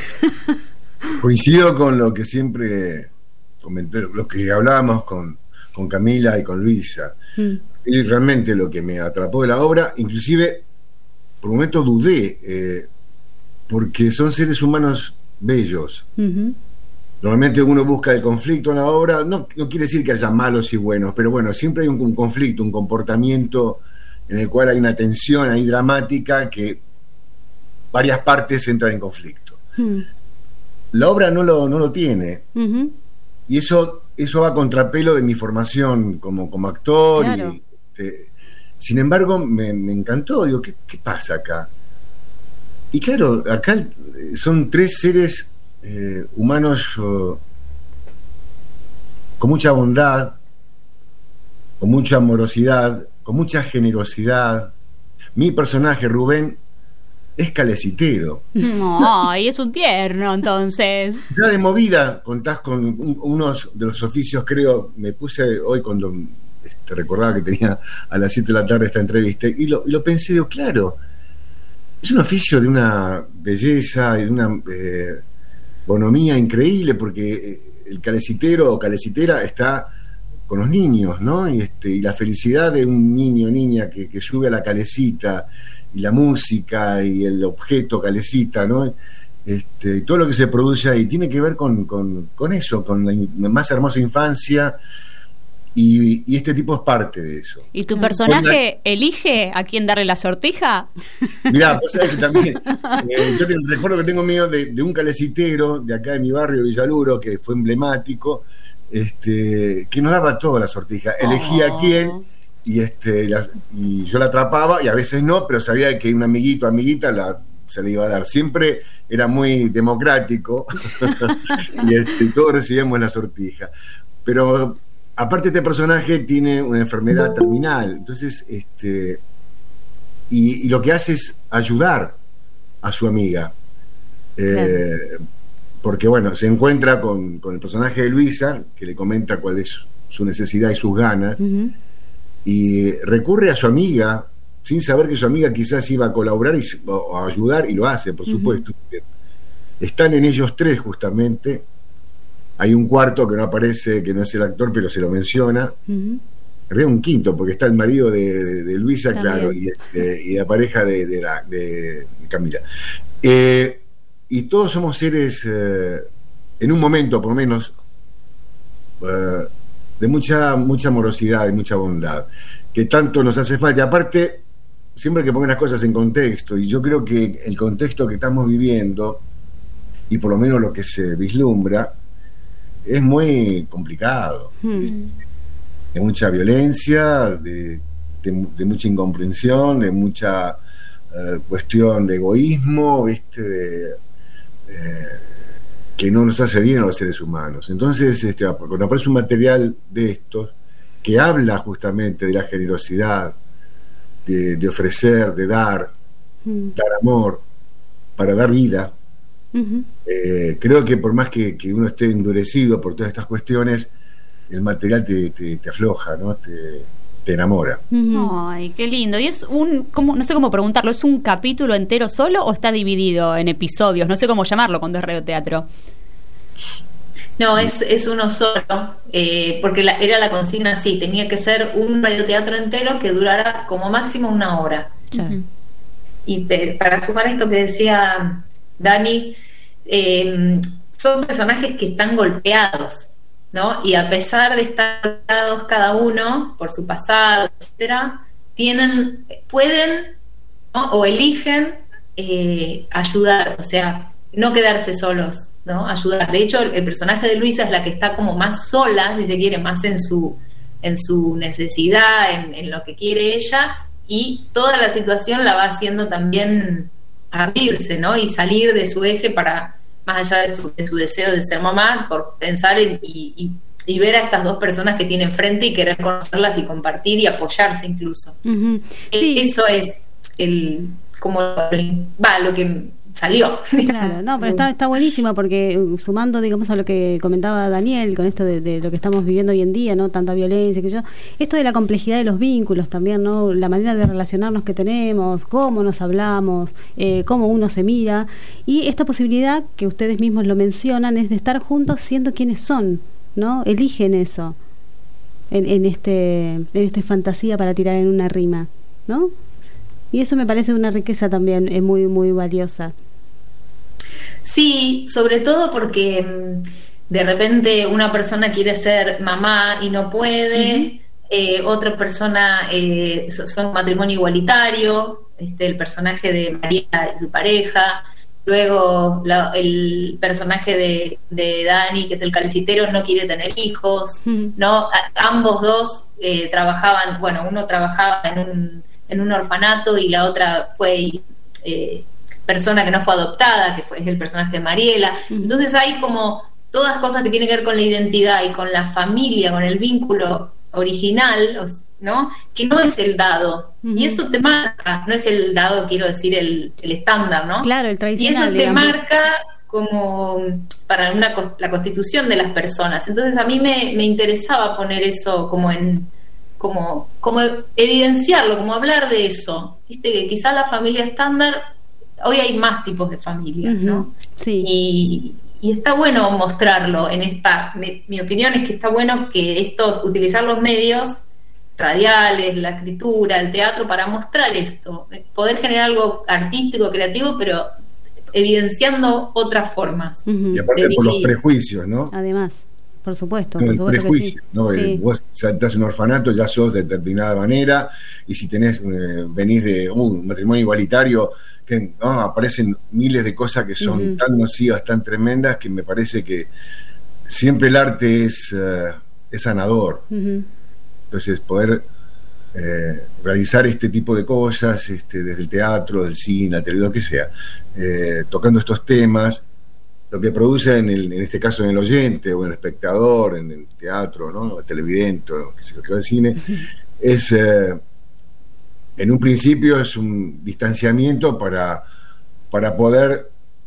Coincido con lo que siempre comenté, lo que hablábamos con, con Camila y con Luisa. Mm. Y realmente lo que me atrapó de la obra, inclusive por un momento dudé, eh, porque son seres humanos bellos. Ujú. Normalmente uno busca el conflicto en la obra, no, no quiere decir que haya malos y buenos, pero bueno, siempre hay un, un conflicto, un comportamiento en el cual hay una tensión ahí dramática que varias partes entran en conflicto. Mm. La obra no lo, no lo tiene, Ujú. y eso, eso va a contrapelo de mi formación como, como actor. Claro. Y, este, sin embargo, me, me encantó. Digo, ¿qué, ¿qué pasa acá? Y claro, acá son tres seres eh, humanos oh, con mucha bondad, con mucha amorosidad, con mucha generosidad. Mi personaje, Rubén, es calecitero. Ay, es un tierno, entonces. Ya de movida contás con un- unos de los oficios, creo, me puse hoy cuando este, recordaba que tenía a las siete de la tarde esta entrevista, y lo, y lo pensé, digo, claro, es un oficio de una belleza y de una eh, bonomía increíble, porque eh, el calecitero o calecitera está con los niños, ¿no? Y, este, y la felicidad de un niño o niña que, que sube a la calecita, y la música y el objeto calecita, ¿no? Este, todo lo que se produce ahí tiene que ver con, con, con eso, con la, in- la más hermosa infancia, y, y este tipo es parte de eso. ¿Y tu personaje elige a quién darle la sortija? Mirá, vos sabés que también, eh, yo te, recuerdo que tengo miedo de, de un calecitero de acá de mi barrio, Villaluro, que fue emblemático, este, que nos daba toda la sortija, elegía Oh. a quién, y, este, las- y yo la atrapaba, y a veces no, pero sabía que un amiguito, amiguita, la, se le iba a dar. Siempre era muy democrático, y este, todos recibíamos la sortija. Pero aparte, este personaje tiene una enfermedad terminal, entonces, este, y, y lo que hace es ayudar a su amiga. Eh, porque, bueno, se encuentra con, con el personaje de Luisa, que le comenta cuál es su necesidad y sus ganas, Ujú. y recurre a su amiga sin saber que su amiga quizás iba a colaborar y, o a ayudar, y lo hace, por supuesto. Están en ellos tres, justamente. Hay un cuarto que no aparece, que no es el actor, pero se lo menciona. Ujú. En realidad un quinto, porque está el marido de, de- de Luisa, También. claro, y, este, y la pareja de, de, la- de- de Camila. Eh, y todos somos seres, eh, en un momento por lo menos, eh, de mucha, mucha amorosidad y mucha bondad, que tanto nos hace falta. Aparte, siempre hay que poner las cosas en contexto, y yo creo que el contexto que estamos viviendo, y por lo menos lo que se vislumbra, es muy complicado, Mm. de mucha violencia, de, de- de mucha incomprensión, de mucha eh, cuestión de egoísmo, ¿viste? De, eh, que no nos hace bien a los seres humanos. Entonces, este, cuando aparece un material de estos que habla justamente de la generosidad, de, de ofrecer, de dar, Mm. dar amor, para dar vida, Ujú. eh, creo que por más que, que uno esté endurecido por todas estas cuestiones, el material te, te, te afloja, ¿no? Te, te enamora. Ujú. Ay, qué lindo. ¿Y es un, cómo, no sé cómo preguntarlo, es un capítulo entero solo o está dividido en episodios? No sé cómo llamarlo cuando es radioteatro. No, es, es uno solo, eh, porque la- era la consigna así, tenía que ser un radioteatro entero que durara como máximo una hora. Claro. Ujú. Y te- para sumar esto que decía Dani, eh, son personajes que están golpeados, ¿no? Y a pesar de estar golpeados cada uno por su pasado, etcétera, tienen, pueden, ¿no? O eligen eh, ayudar, o sea, no quedarse solos, ¿no? Ayudar. De hecho, el, el personaje de Luisa es la que está como más sola, si se quiere, más en su, en su necesidad, en, en lo que quiere ella, y toda la situación la va haciendo también abrirse, ¿no? Y salir de su eje para, más allá de su, de su deseo de ser mamá, por pensar en, y, y, y ver a estas dos personas que tiene enfrente y querer conocerlas y compartir y apoyarse incluso. Ujú. E- Sí. Eso es el como va lo que salió. Claro, no, pero está, está buenísima porque uh, sumando, digamos, a lo que comentaba Daniel con esto de, de lo que estamos viviendo hoy en día, ¿no? Tanta violencia, que yo, esto de la complejidad de los vínculos también, ¿no? La manera de relacionarnos que tenemos, cómo nos hablamos, eh, cómo uno se mira, y esta posibilidad que ustedes mismos lo mencionan es de estar juntos siendo quienes son, ¿no? Eligen eso en, en este, en este fantasía para tirar en una rima, ¿no? Y eso me parece una riqueza también, es muy, muy valiosa. Sí, sobre todo porque mmm, de repente una persona quiere ser mamá y no puede, uh-huh. eh, otra persona eh, son un matrimonio igualitario, este, el personaje de María y su pareja, luego la, el personaje de, de Dani, que es el calcitero, no quiere tener hijos, uh-huh. ¿no? A, ambos dos eh, trabajaban, bueno, uno trabajaba en un, en un orfanato y la otra fue... Eh, persona que no fue adoptada, que fue es el personaje de Mariela. Uh-huh. Entonces hay como todas cosas que tienen que ver con la identidad y con la familia, con el vínculo original, ¿no? Que no es el dado. Uh-huh. Y eso te marca, no es el dado, quiero decir, el, el estándar, ¿no? Claro, el tradicional. Y eso te digamos. marca como para una, la constitución de las personas. Entonces a mí me, me interesaba poner eso como en... Como, como evidenciarlo, como hablar de eso. Viste que quizás la familia estándar... Hoy hay más tipos de familias, uh-huh. ¿no? Sí. Y, y está bueno mostrarlo en esta... Mi, mi opinión es que está bueno que estos, utilizar los medios radiales, la escritura, el teatro, para mostrar esto. Poder generar algo artístico, creativo, pero evidenciando otras formas. Uh-huh. Y aparte por los prejuicios, ¿no? Además, por supuesto. No, por el supuesto prejuicio, que sí. ¿no? Sí. Vos estás en un orfanato, ya sos de determinada manera, y si tenés eh, venís de uh, un matrimonio igualitario, que no, aparecen miles de cosas que son uh-huh. tan nocivas, tan tremendas, que me parece que siempre el arte es, uh, es sanador. Uh-huh. Entonces poder eh, realizar este tipo de cosas, este, desde el teatro, del cine, la televisión, lo que sea, eh, tocando estos temas, lo que produce en, el, en este caso en el oyente o en el espectador, en el teatro, ¿no? El televidente, o qué sé yo, que va al cine, es eh, en un principio es un distanciamiento para, para poder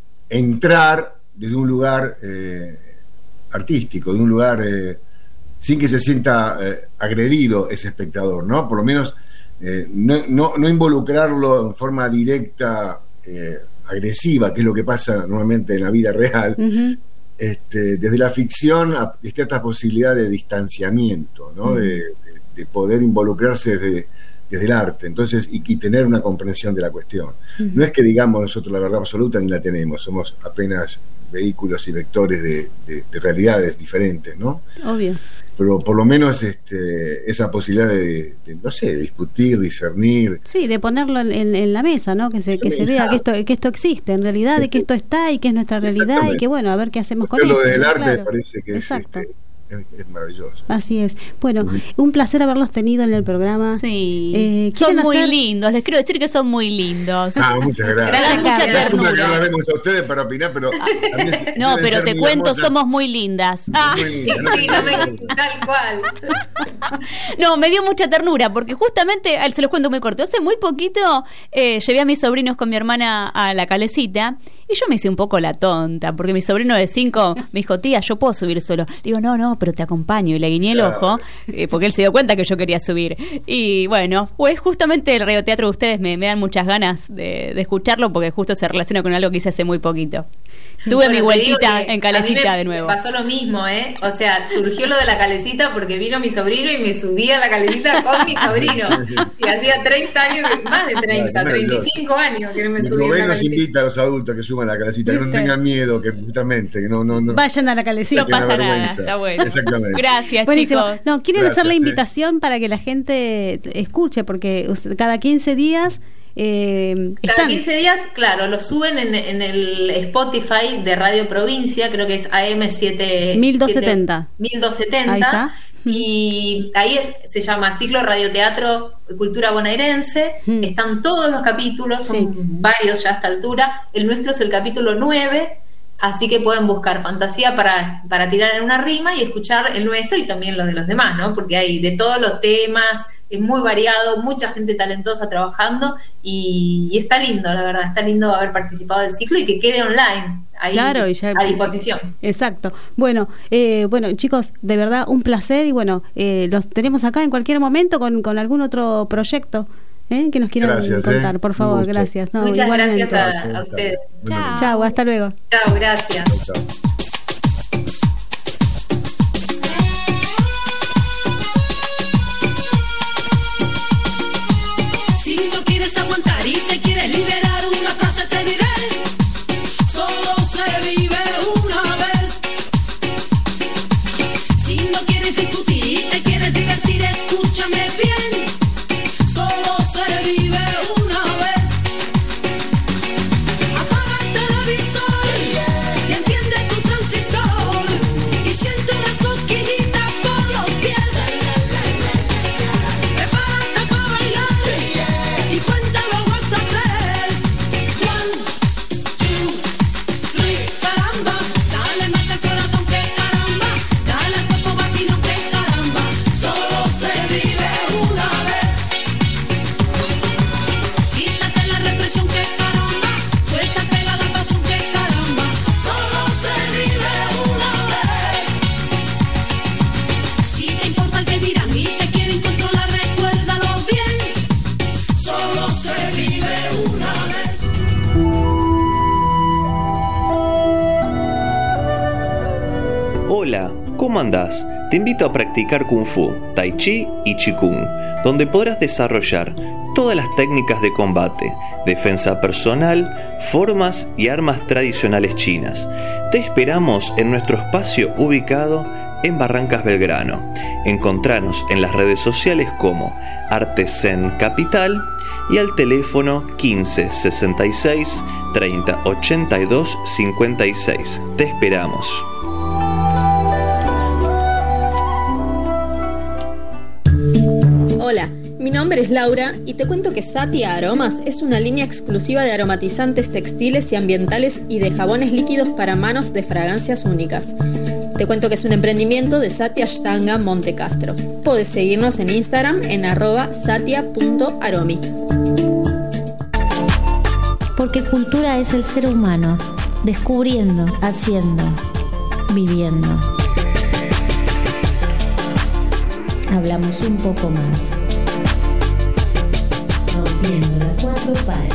entrar desde un lugar eh, artístico, de un lugar eh, sin que se sienta eh, agredido ese espectador, ¿no? Por lo menos eh, no, no, no involucrarlo en forma directa, eh, agresiva, que es lo que pasa normalmente en la vida real. Uh-huh. este, desde la ficción está esta posibilidad de distanciamiento, ¿no? Uh-huh. de, de, de poder involucrarse desde, desde el arte, entonces, y, y tener una comprensión de la cuestión. Uh-huh. No es que digamos nosotros la verdad absoluta, ni la tenemos, somos apenas vehículos y vectores de, de, de realidades diferentes, ¿no? Obvio. Pero por lo menos este, esa posibilidad de, de, no sé, de discutir, discernir. Sí, de ponerlo en, en, en la mesa, ¿no? Que se, que se vea que esto, que esto existe en realidad, de que esto está y que es nuestra realidad y que bueno, a ver qué hacemos con esto. Lo del arte claro. parece que Exacto. es, este, es, es maravilloso. Así es. Bueno, uh-huh. un placer haberlos tenido en el programa. Sí. Eh, son muy hacer... lindos, les quiero decir que son muy lindos. Ah, muchas gracias. Gracias, mucha ternura. Que no la vemos a ustedes para opinar, pero no, pero te cuento, hermosa. Somos muy lindas. Ah. Muy linda, ¿no? Sí, no me, tal cual. No, me dio mucha ternura porque justamente, se los cuento muy corto, hace muy poquito eh, llevé a mis sobrinos con mi hermana a la Calecita y yo me hice un poco la tonta porque mi sobrino de cinco me dijo, tía, yo puedo subir solo. Le digo, no, no, pero te acompaño, y le guiñé el ojo eh, porque él se dio cuenta que yo quería subir. Y bueno, pues justamente el radioteatro de ustedes me, me dan muchas ganas de, de escucharlo porque justo se relaciona con algo que hice hace muy poquito. Tuve bueno, mi vueltita en Calecita me, de nuevo. Me pasó lo mismo, ¿eh? O sea, surgió lo de la Calecita porque vino mi sobrino y me subí a la Calecita con mi sobrino. Y hacía treinta años, más de treinta, treinta y cinco años que no me subí a la Calecita. Nos invita a los adultos que suban a la Calecita, que no tengan miedo, que justamente, que no, no, no vayan a la Calecita. No pasa nada, está bueno. Exactamente. Gracias, buenísimo. chicos. No, quieren Gracias, hacer la sí. invitación para que la gente escuche, porque cada quince días Eh, Cada están. quince días, claro, lo suben en, en el Spotify de Radio Provincia, creo que es A M siete mil doscientos setenta. mil doscientos setenta. Ahí está. Y ahí es, se llama Ciclo Radioteatro Cultura Bonaerense. Mm. Están todos los capítulos, son sí. varios ya a esta altura. El nuestro es el capítulo nueve, así que pueden buscar Fantasía para, para tirar en una rima y escuchar el nuestro y también los de los demás, ¿no? Porque hay de todos los temas. Es muy variado, mucha gente talentosa trabajando y, y está lindo, la verdad, está lindo haber participado del ciclo y que quede online ahí claro, y ya, a disposición. Exacto. Bueno, eh, bueno, chicos, de verdad un placer y bueno, eh, los tenemos acá en cualquier momento con, con algún otro proyecto ¿eh? que nos quieran gracias, contar, eh. por favor, gracias. No, Muchas igualmente. gracias a, a ustedes. Chao. Chao, hasta luego. Chao, gracias. Chao, chao. Aguantar y te quieres liberar, una frase te diré, solo sé ¿Cómo andás? Te invito a practicar Kung Fu, Tai Chi y Qigong, donde podrás desarrollar todas las técnicas de combate, defensa personal, formas y armas tradicionales chinas. Te esperamos en nuestro espacio ubicado en Barrancas Belgrano. Encontranos en las redes sociales como Artesen Capital y al teléfono quince sesenta y seis treinta ochenta y dos cincuenta y seis. Te esperamos. Hola, mi nombre es Laura y te cuento que Satia Aromas es una línea exclusiva de aromatizantes textiles y ambientales y de jabones líquidos para manos de fragancias únicas. Te cuento que es un emprendimiento de Satia Ashtanga Monte Castro. Podés seguirnos en Instagram en arroba satia punto aromi. Porque cultura es el ser humano, descubriendo, haciendo, viviendo. Hablamos un poco más. Rompiendo las cuatro paredes.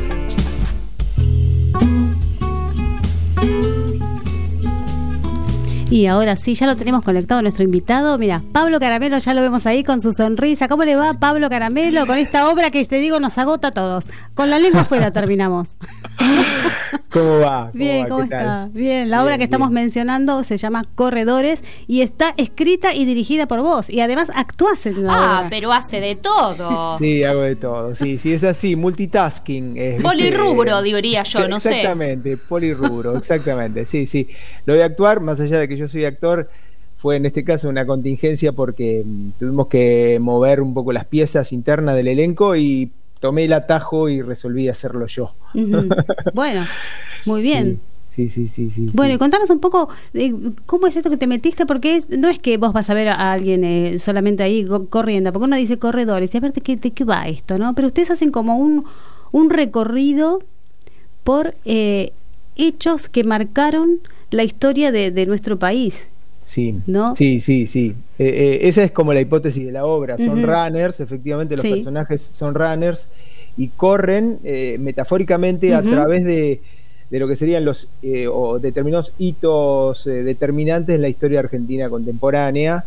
Y ahora sí, ya lo tenemos conectado a nuestro invitado. Mira, Pablo Caramelo, ya lo vemos ahí con su sonrisa. ¿Cómo le va, Pablo Caramelo, con esta obra que te digo nos agota a todos? Con la lengua afuera terminamos. ¿Cómo va? ¿Cómo Bien, va? ¿cómo ¿Qué está? tal? Bien, la Bien, obra que bien. estamos mencionando se llama Corredores y está escrita y dirigida por vos. Y además actuás en la Ah, obra. pero hace de todo. Sí, hago de todo. Sí, sí, es así, multitasking. Es, ¿viste? Polirrubro, diría yo, Sí, no sé. Exactamente, polirrubro, exactamente. Sí, sí. Lo de actuar, más allá de que yo soy actor, fue en este caso una contingencia porque mm, tuvimos que mover un poco las piezas internas del elenco y tomé el atajo y resolví hacerlo yo. Ujú. Bueno, muy bien. Sí, sí, sí, sí. sí, Bueno, sí. y contanos un poco de cómo es esto que te metiste, porque es- no es que vos vas a ver a alguien eh, solamente ahí go- corriendo, porque uno dice corredores, y aparte, ¿qué, ¿de qué va esto? ¿No? Pero ustedes hacen como un, un recorrido por eh, hechos que marcaron la historia de, de nuestro país. Sí, ¿no? sí, sí, sí. Eh, eh, esa es como la hipótesis de la obra. Son Ujú. runners, efectivamente los Sí. personajes son runners y corren eh, metafóricamente a Ujú. través de, de lo que serían los eh, o determinados hitos eh, determinantes en la historia argentina contemporánea.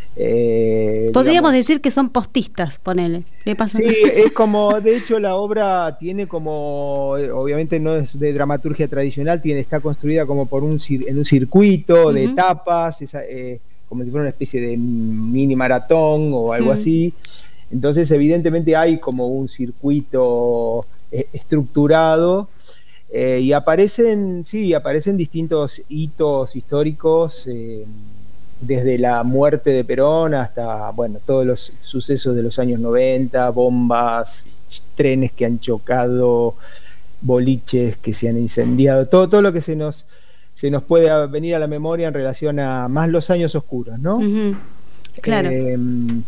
Eh, Podríamos digamos, decir que son postistas, ponele. ¿Le pasa? Sí, es como, de hecho la obra tiene como, eh, obviamente no es de dramaturgia tradicional, tiene, está construida como por un cir- en un circuito de Ujú. etapas, esa, eh, como si fuera una especie de mini maratón o algo Mm. así. Entonces evidentemente hay como un circuito eh, estructurado eh, y aparecen, sí, aparecen distintos hitos históricos. eh, desde la muerte de Perón hasta, bueno, todos los sucesos de los años noventa, bombas, trenes que han chocado, boliches que se han incendiado, todo, todo lo que se nos, se nos puede venir a la memoria en relación a más los años oscuros, ¿no? Ujú. Claro. Eh,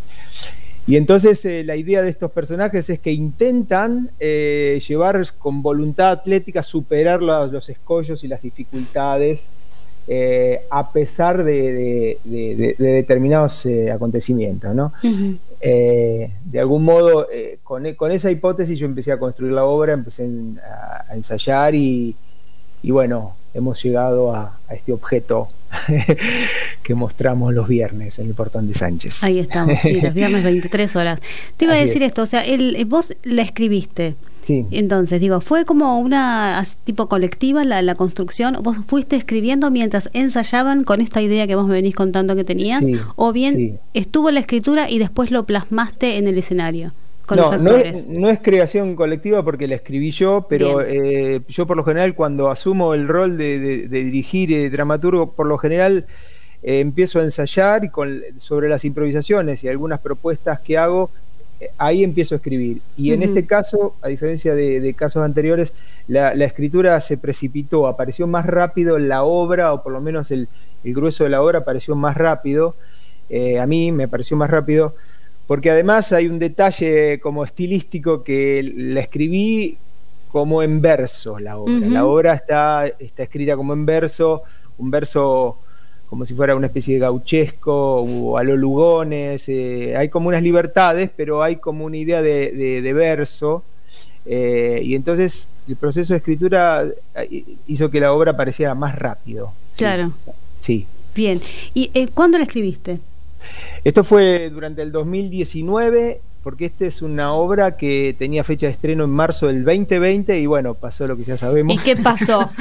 y entonces eh, la idea de estos personajes es que intentan eh, llevar con voluntad atlética, superar los, los escollos y las dificultades eh, a pesar de, de- de- de- de determinados eh, acontecimientos, ¿no? Ujú. Eh, de algún modo, eh, con, e- con esa hipótesis yo empecé a construir la obra, empecé en- a, a ensayar y, y bueno, hemos llegado a, a este objeto que mostramos los viernes en el Portón de Sánchez. Ahí estamos, sí, los viernes veintitrés horas. Te iba a Así decir es. esto, o sea, el, eh, vos la escribiste. Sí. Entonces, digo, ¿fue como una as- tipo colectiva la, la construcción? ¿Vos fuiste escribiendo mientras ensayaban con esta idea que vos me venís contando que tenías? Sí, ¿O bien sí. estuvo la escritura y después lo plasmaste en el escenario con los No, no actores? es, no es creación colectiva porque la escribí yo, pero eh, yo por lo general cuando asumo el rol de, de- de dirigir eh, dramaturgo, por lo general eh, empiezo a ensayar y con, sobre las improvisaciones y algunas propuestas que hago, eh, ahí empiezo a escribir. Y en Ujú. este caso, a diferencia de, de casos anteriores, la, la escritura se precipitó, apareció más rápido la obra, o por lo menos el, el grueso de la obra apareció más rápido. Eh, a mí me pareció más rápido porque además hay un detalle como estilístico que la escribí como en verso la obra. Ujú. La obra está, está escrita como en verso, un verso como si fuera una especie de gauchesco o a lo Lugones. Eh, hay como unas libertades, pero hay como una idea de, de- de verso. Eh, y entonces el proceso de escritura eh, hizo que la obra pareciera más rápido. Sí. Claro. Sí. Bien. ¿Y eh, cuándo la escribiste? Esto fue durante el dos mil diecinueve, porque esta es una obra que tenía fecha de estreno en marzo del veinte veinte y bueno, pasó lo que ya sabemos. ¿Y qué pasó?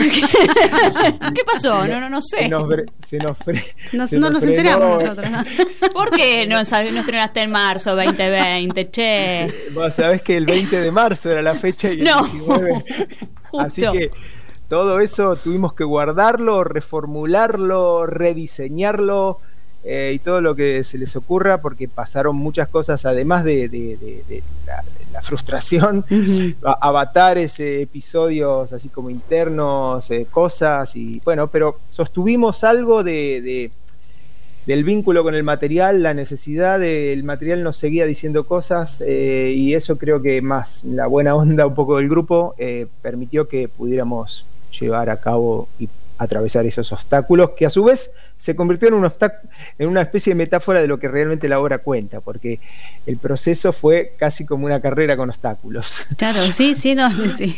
¿Qué pasó? No, no, no sé. Se nos, se nos, fre nos, se no nos nos enteramos nosotros, ¿no? ¿Por qué no, no estrenaste en marzo veinte veinte, che? Vos sabés que el veinte de marzo era la fecha y el no. diecinueve. Así que todo eso tuvimos que guardarlo, reformularlo, rediseñarlo. Eh, y todo lo que se les ocurra, porque pasaron muchas cosas, además de, de, de, de, la, de la frustración, uh-huh. avatares, eh, episodios así como internos, eh, cosas, y bueno, pero sostuvimos algo de, de del vínculo con el material, la necesidad del material nos seguía diciendo cosas, eh, y eso creo que más la buena onda un poco del grupo eh, permitió que pudiéramos llevar a cabo y atravesar esos obstáculos que a su vez se convirtió en un obstáculo, en una especie de metáfora de lo que realmente la obra cuenta, porque el proceso fue casi como una carrera con obstáculos. Claro, sí, sí, no, sí.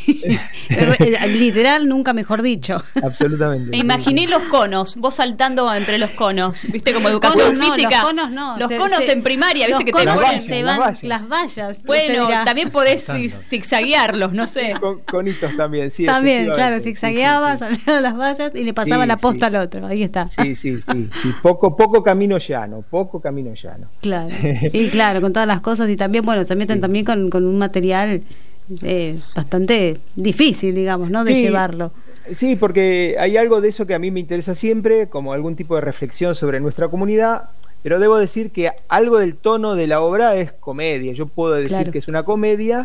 Literal, nunca mejor dicho. Absolutamente. Me imaginé los conos, vos saltando entre los conos, viste, como educación conos, física. No, los conos no. Los se, conos se, en primaria, viste que te ponen, vallas, se las van vallas. las vallas. Bueno, también podés zigzaguearlos, no sé. Con, conitos también, sí. También, claro, zigzagueabas, sí, sí, sí. las vallas y le pasaba sí, la posta sí. al otro, ahí está. Sí, sí, sí. Sí, poco, poco camino llano, poco camino llano. Claro, y claro, con todas las cosas, y también, bueno, se meten sí. también con, con un material eh, bastante difícil, digamos, ¿no? De sí, llevarlo. Sí, porque hay algo de eso que a mí me interesa siempre, como algún tipo de reflexión sobre nuestra comunidad, pero debo decir que algo del tono de la obra es comedia. Yo puedo decir claro. que es una comedia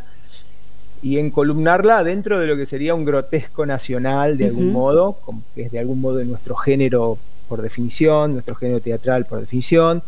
y encolumnarla dentro de lo que sería un grotesco nacional, de uh-huh. algún modo, que es de algún modo de nuestro género por definición, nuestro género teatral por definición,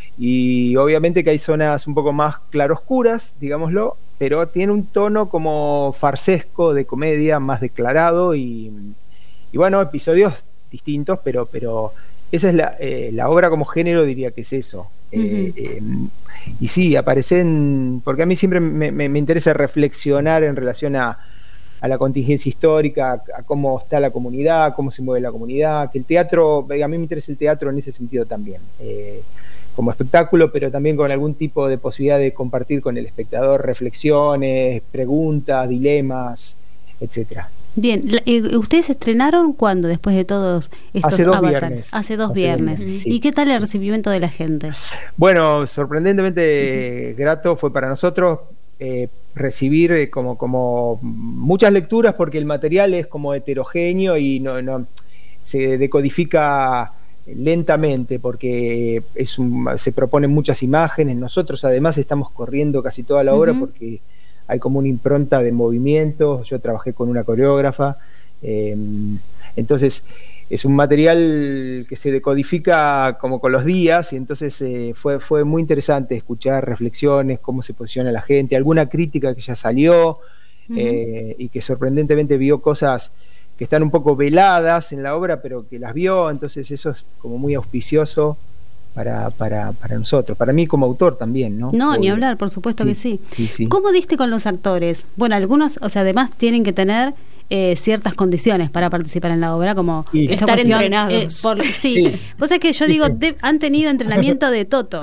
y obviamente que hay zonas un poco más claroscuras, digámoslo, pero tiene un tono como farsesco de comedia más declarado y, y bueno, episodios distintos, pero, pero esa es la, eh, la obra como género, diría que es eso. Uh-huh. eh, eh, y sí, aparecen, porque a mí siempre me, me, me interesa reflexionar en relación a a la contingencia histórica, a cómo está la comunidad, cómo se mueve la comunidad, que el teatro, a mí me interesa el teatro en ese sentido también, eh, como espectáculo, pero también con algún tipo de posibilidad de compartir con el espectador reflexiones, preguntas, dilemas, etcétera. Bien, ¿ustedes estrenaron cuándo después de todos estos Hace dos avatares? viernes. Hace dos Hace viernes. Dos viernes sí. ¿Y qué tal el recibimiento de la gente? Bueno, sorprendentemente grato fue para nosotros. Eh, recibir eh, como, como muchas lecturas, porque el material es como heterogéneo y no, no se decodifica lentamente, porque es un, se proponen muchas imágenes. Nosotros además estamos corriendo casi toda la obra uh-huh. porque hay como una impronta de movimientos. Yo trabajé con una coreógrafa, eh, entonces es un material que se decodifica como con los días, y entonces eh, fue, fue muy interesante escuchar reflexiones, cómo se posiciona la gente, alguna crítica que ya salió, uh-huh. eh, y que sorprendentemente vio cosas que están un poco veladas en la obra, pero que las vio, entonces eso es como muy auspicioso para, para, para nosotros, para mí como autor también, ¿no? No, Obvio. Ni hablar, por supuesto sí, que sí. sí, sí. ¿Cómo diste con los actores? Bueno, algunos, o sea, además tienen que tener Eh, ciertas condiciones para participar en la obra, como sí. estar cuestión, entrenados. Eh, por, sí. sí, vos sabés que yo sí, digo, sí. de, han tenido entrenamiento de Toto.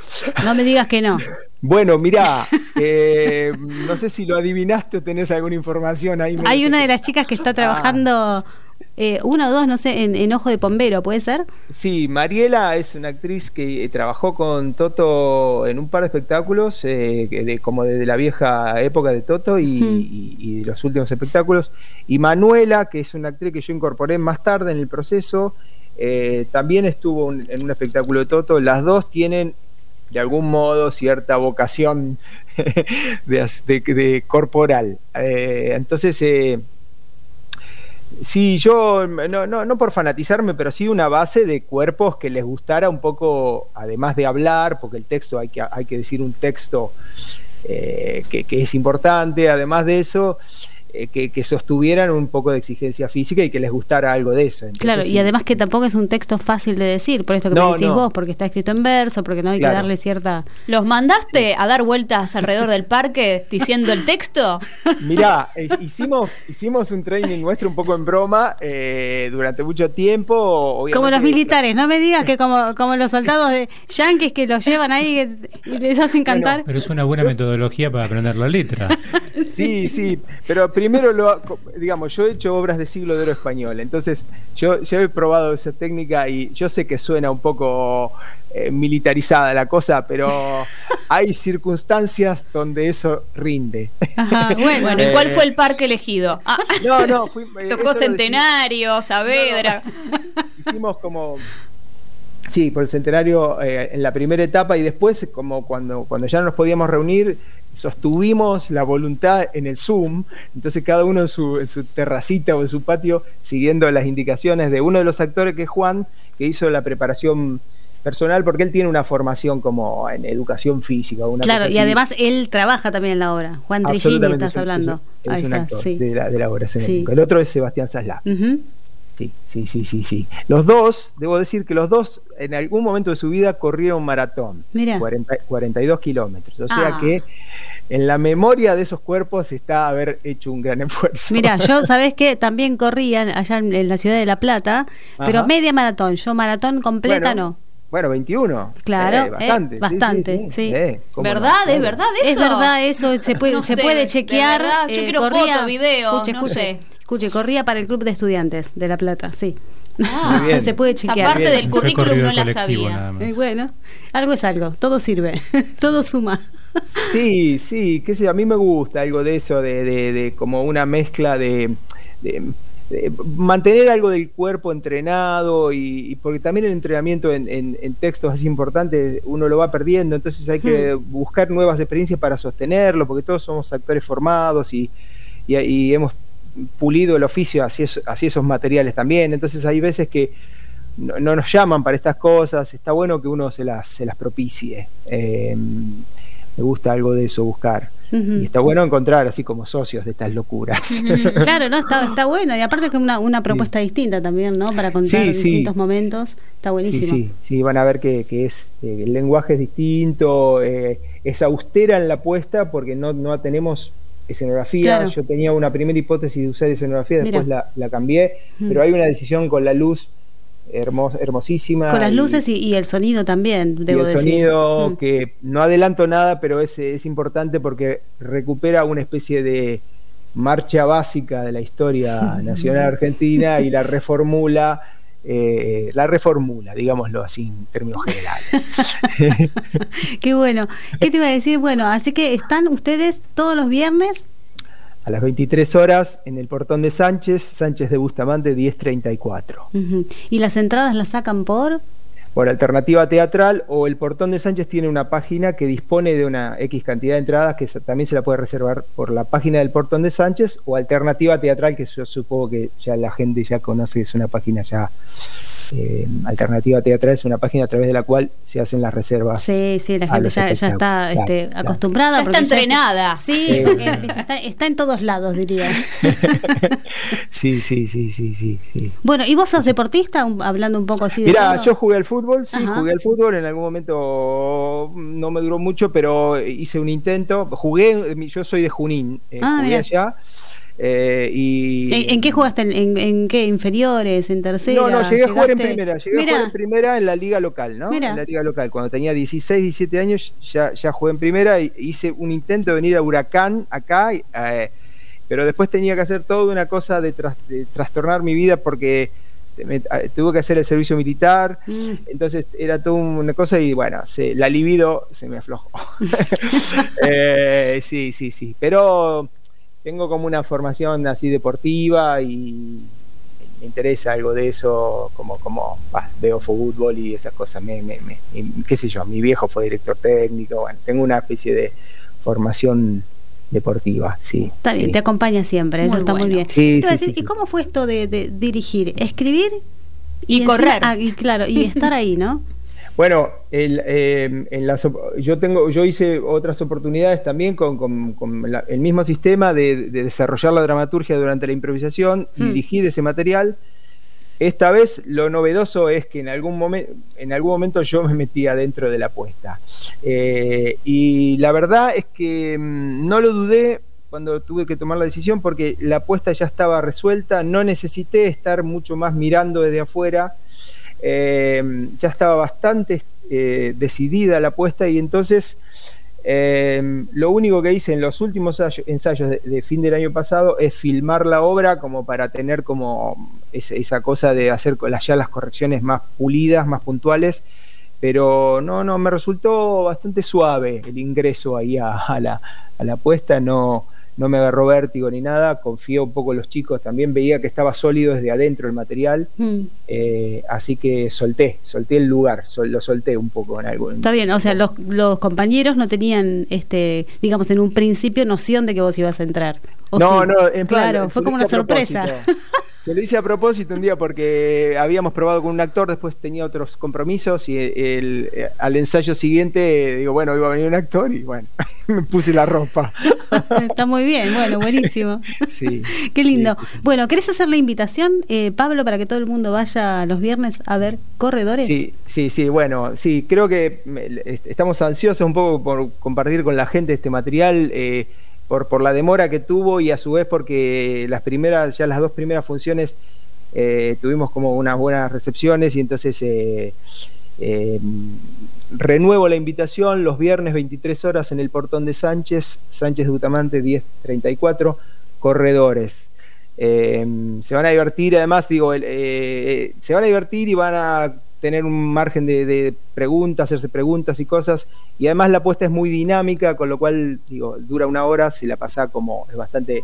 No me digas que no. Bueno, mirá, eh, no sé si lo adivinaste o tenés alguna información ahí. Hay una de las chicas que está trabajando, ah. eh, una o dos, no sé, en, en Ojo de Pombero, ¿puede ser? Sí, Mariela es una actriz que eh, trabajó con Toto en un par de espectáculos, eh, de, como desde la vieja época de Toto y, uh-huh. y, y de los últimos espectáculos. Y Manuela, que es una actriz que yo incorporé más tarde en el proceso, eh, también estuvo un, en un espectáculo de Toto. Las dos tienen de algún modo cierta vocación de, de, de corporal. Eh, entonces, eh, sí, yo, no, no, no por fanatizarme, pero sí una base de cuerpos que les gustara un poco, además de hablar, porque el texto, hay que, hay que decir un texto eh, que, que es importante, además de eso, eh, que, que sostuvieran un poco de exigencia física y que les gustara algo de eso. Entonces, claro, sí. y además que tampoco es un texto fácil de decir, por esto que No, me decís no. vos, porque está escrito en verso, porque no hay Claro. que darle cierta... ¿Los mandaste a dar vueltas alrededor del parque diciendo el texto? Mirá, eh, hicimos, hicimos un training nuestro un poco en broma eh, durante mucho tiempo. Obviamente, Como los militares, no me digas que como, como los soldados de yanquis que los llevan ahí y les hacen cantar. Pero es una buena metodología para aprender la letra. Sí, sí, pero primero, lo, digamos, yo he hecho obras de siglo de oro español, entonces yo, yo he probado esa técnica y yo sé que suena un poco eh, militarizada la cosa, pero hay circunstancias donde eso rinde. Ajá, bueno. Bueno, ¿y cuál fue el parque elegido? Ah, No, no, fui, eh, tocó eso lo Centenario, Saavedra. hicimos como... Sí, por el centenario eh, en la primera etapa y después, como cuando, cuando ya no nos podíamos reunir, sostuvimos la voluntad en el Zoom, entonces cada uno en su, en su terracita o en su patio, siguiendo las indicaciones de uno de los actores, que es Juan, que hizo la preparación personal, porque él tiene una formación como en educación física. Una Claro, cosa y así. además él trabaja también en la obra. Juan Trigini Absolutamente, estás es un- hablando. Es un, Ahí es un está, actor sí. de, la, de la obra escénica. Sí. El otro es Sebastián Saslá. Ujú. Sí, sí, sí, sí, sí. Los dos, debo decir que los dos en algún momento de su vida corrieron maratón. Mira. cuarenta, cuarenta y dos kilómetros. O sea Ah. que en la memoria de esos cuerpos está haber hecho un gran esfuerzo. Mira, yo, ¿sabés qué? También corría allá en, en la ciudad de La Plata, pero Ajá. media maratón. Yo maratón completa Bueno, no. Bueno, veintiuno. Claro, Eh, bastante. eh, sí, bastante, sí, sí. sí. Eh, ¿cómo no? ¿Verdad? ¿Es Claro. verdad eso? Es verdad eso, se puede, No se sé, puede de chequear. verdad, yo quiero foto, video, escuche, no escuche, sé. escuche, corría para el Club de Estudiantes de La Plata, sí. Ah, Muy bien. Se puede esa chequear. parte del Yo he currículum corrido no el la colectivo sabía. nada más. Eh, bueno, algo es algo, todo sirve, todo suma. Sí, sí, qué sé yo, a mí me gusta algo de eso, de, de, de como una mezcla de, de, de mantener algo del cuerpo entrenado y, y porque también el entrenamiento en, en, en textos así importantes uno lo va perdiendo, entonces hay que buscar nuevas experiencias para sostenerlo, porque todos somos actores formados y, y, y hemos pulido el oficio hacia, eso- hacia esos materiales también, entonces hay veces que no, no nos llaman para estas cosas, está bueno que uno se las, se las propicie. Eh, me gusta algo de eso, buscar. Ujú. Y está bueno encontrar así como socios de estas locuras. Claro, no, está, está bueno. Y aparte que una, una propuesta distinta también, ¿no? Para contar Sí, sí. distintos momentos. Está Sí, buenísimo. sí, sí, van a ver que, que es eh, el lenguaje es distinto, eh, es austera en la puesta porque no, no tenemos escenografía. Claro. Yo tenía una primera hipótesis de usar escenografía, después Mira. la, la cambié, Mm. pero hay una decisión con la luz hermos- hermosísima. Con las y- luces y, y el sonido también, y debo el decir. sonido, Mm. que no adelanto nada, pero es, es importante porque recupera una especie de marcha básica de la historia nacional argentina y la reformula, eh, la reformula, digámoslo así en términos generales. Qué bueno. ¿Qué te iba a decir? Bueno, así que están ustedes todos los viernes. A las veintitrés horas en el Portón de Sánchez, Sánchez de Bustamante diez treinta y cuatro. Ujú. Y las entradas las sacan por. Por Alternativa Teatral, o el Portón de Sánchez tiene una página que dispone de una X cantidad de entradas que se- también se la puede reservar por la página del Portón de Sánchez, o Alternativa Teatral, que yo supongo que ya la gente ya conoce, es una página ya. eh, Alternativa Teatral es una página a través de la cual se hacen las reservas. Sí, sí, la a gente los ya, ya espectáculos. está Claro, este, claro. acostumbrada. Ya está porque entrenada. Sí, Sí. porque viste, está, está en todos lados, diría. Sí, sí, sí, sí, sí, sí. Bueno, ¿y vos sos deportista? Un- hablando un poco así de. Mirá, todo. yo jugué al fútbol, sí, Ajá. jugué al fútbol, en algún momento no me duró mucho, pero hice un intento, jugué, yo soy de Junín, eh, Ah, jugué mirá. allá, eh, y... ¿En, en qué jugaste? ¿En, en, en qué? ¿Inferiores? ¿En tercera? No, no, llegué a jugar en ¿Llegaste? primera, llegué a Mirá. jugar en primera en la liga local, ¿no? Mirá. En la liga local, cuando tenía dieciséis, diecisiete años ya, ya jugué en primera, y hice un intento de venir a Huracán acá, y, eh, pero después tenía que hacer toda una cosa de, tras- de trastornar mi vida porque me- eh, tuve que hacer el servicio militar, Mm. entonces era toda una cosa y bueno, se, la libido se me aflojó. Eh, sí, sí, sí, pero tengo como una formación así deportiva y me interesa algo de eso, como, como bah, veo fútbol y esas cosas, me, me, me, y qué sé yo, mi viejo fue director técnico, bueno, tengo una especie de formación deportiva, sí. Está bien, sí. te acompaña siempre, eso Muy está muy bueno. bien. Sí, Te iba a sí, decir, sí, sí. ¿y cómo fue esto de, de dirigir? ¿Escribir? Y encima- correr. ah, y claro, y estar ahí, ¿no? Bueno, el, eh, en las, yo tengo, yo hice otras oportunidades también con, con, con la, el mismo sistema de, de desarrollar la dramaturgia durante la improvisación y mm. dirigir ese material. Esta vez lo novedoso es que en algún momento, en algún momento yo me metía dentro de la puesta. Eh, y la verdad es que mmm, no lo dudé cuando tuve que tomar la decisión, porque la apuesta ya estaba resuelta, no necesité estar mucho más mirando desde afuera, eh, ya estaba bastante eh, decidida la apuesta, y entonces eh, lo único que hice en los últimos ensayos de, de fin del año pasado es filmar la obra como para tener como esa, esa cosa de hacer ya las correcciones más pulidas, más puntuales. Pero no, no, me resultó bastante suave el ingreso ahí a, a la, a la apuesta, no, no me agarró vértigo ni nada, confié un poco en los chicos, también veía que estaba sólido desde adentro el material, mm. eh, así que solté, solté el lugar, sol, lo solté un poco en algo. Está bien, o sea, los, los compañeros no tenían, este, digamos, en un principio noción de que vos ibas a entrar. ¿O no, sí? no, en plan, claro, fue como una sorpresa. Se lo hice a propósito un día porque habíamos probado con un actor, después tenía otros compromisos y el, el, al ensayo siguiente digo, bueno, iba a venir un actor y bueno, me puse la ropa. Está muy bien, bueno, buenísimo. Sí. Qué lindo. Sí, sí. Bueno, ¿querés hacer la invitación, eh, Pablo, para que todo el mundo vaya los viernes a ver Corredores? Sí, sí, sí, bueno, sí, creo que estamos ansiosos un poco por compartir con la gente este material, eh, Por, por la demora que tuvo y a su vez porque las primeras, ya las dos primeras funciones eh, tuvimos como unas buenas recepciones y entonces eh, eh, renuevo la invitación los viernes veintitrés horas en el Portón de Sánchez, Sánchez de Bustamante diez treinta y cuatro, Corredores. Eh, se van a divertir, además digo, eh, se van a divertir y van a tener un margen de, de preguntas, hacerse preguntas y cosas, y además la apuesta es muy dinámica, con lo cual, digo, dura una hora, se la pasa como, es bastante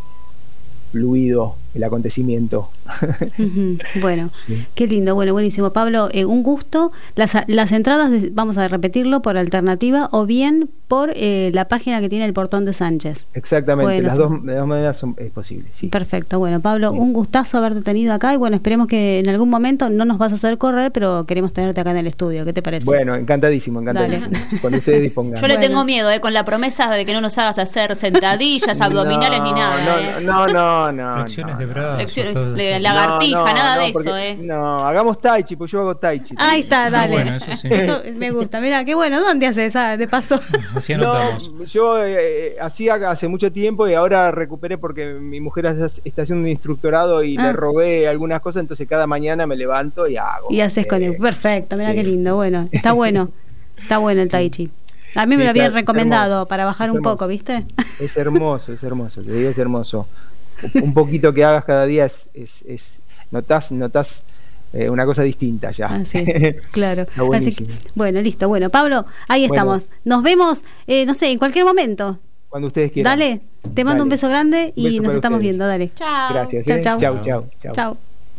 fluido el acontecimiento. Uh-huh. Bueno, sí. Qué lindo, bueno, buenísimo. Pablo, eh, un gusto. Las, las entradas, de, vamos a repetirlo, por alternativa o bien por eh, la página que tiene el Portón de Sánchez. Exactamente, Bueno, las sí. dos, de las dos maneras son, es posible. Sí. Perfecto, bueno, Pablo, Sí. un gustazo haberte tenido acá y bueno, esperemos que en algún momento no nos vas a hacer correr, pero queremos tenerte acá en el estudio. ¿Qué te parece? Bueno, encantadísimo, encantadísimo. Dale. Cuando ustedes dispongan. Yo le Bueno. tengo miedo, eh, con la promesa de que no nos hagas hacer sentadillas, abdominales ni nada. No, eh. no, no, no. Flexiones no, de no. brazos. Flexiones, todo. le- lagartija, No, no, nada no, de porque- eso, eh. No, hagamos tai chi, pues yo hago tai chi. Ahí está, dale. Ah, bueno, eso sí. Eso me gusta. Mira, qué bueno. ¿Dónde haces? Ah, de paso. Así anotamos. No, yo eh, hacía hace mucho tiempo y ahora recuperé porque mi mujer hace- está haciendo un instructorado y Ah. le robé algunas cosas, entonces cada mañana me levanto y hago. Y haces con Eh, el... Perfecto, mira sí, qué lindo. sí, Bueno, sí. está bueno. Está bueno el tai chi. A mí Sí, me lo habían está- es recomendado hermoso. para bajar Es un hermoso. poco, ¿viste? Es hermoso, es hermoso, te digo, es hermoso. Un poquito que hagas cada día es, es, es notás, notás eh, una cosa distinta ya. Ah, sí, claro. Está Así buenísimo. que, bueno, listo. Bueno, Pablo, ahí Bueno. estamos. Nos vemos, eh, no sé, en cualquier momento. Cuando ustedes quieran. Dale, te mando Dale. un beso grande Un y beso nos para estamos ustedes. viendo. Dale. Chao. Gracias. Chau, eh. chau. Chau, chau, chau. Chao.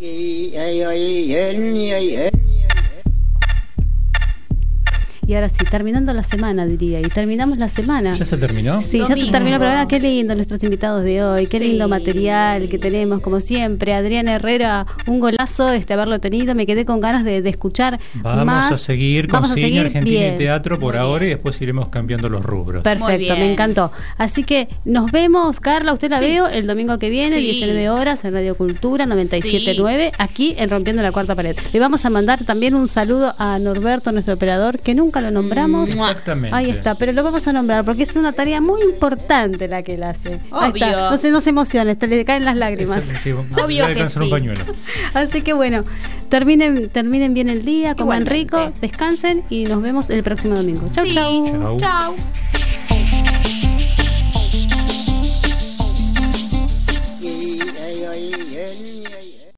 Y ahora sí, terminando la semana, diría. Y terminamos la semana. ¿Ya se terminó? Sí, ya se Domingo. terminó el programa. Qué lindo nuestros invitados de hoy. Qué Sí. lindo material que tenemos, como siempre. Adrián Herrera, un golazo este haberlo tenido. Me quedé con ganas de, de escuchar Vamos más. a seguir con Vamos a cine, seguir Argentina bien. y teatro por Muy ahora bien. y después iremos cambiando los rubros. Perfecto, Muy bien. me encantó. Así que nos vemos, Carla, usted la Sí. veo el domingo que viene, Sí. diecinueve horas, en Radio Cultura noventa y siete punto nueve, Sí. aquí en Rompiendo la Cuarta Pared. Le vamos a mandar también un saludo a Norberto, nuestro operador, que nunca lo nombramos. Exactamente. Ahí está, pero lo vamos a nombrar porque es una tarea muy importante la que él hace. Ahí Obvio. está. No se, no se emociones, te le caen las lágrimas. Esa- sí, Obvio le que alcanza un sí. pañuelo. Así que bueno, terminen, terminen bien el día, coman Igualmente. rico, descansen y nos vemos el próximo domingo. Chau, Sí. chau. Chau. Chau.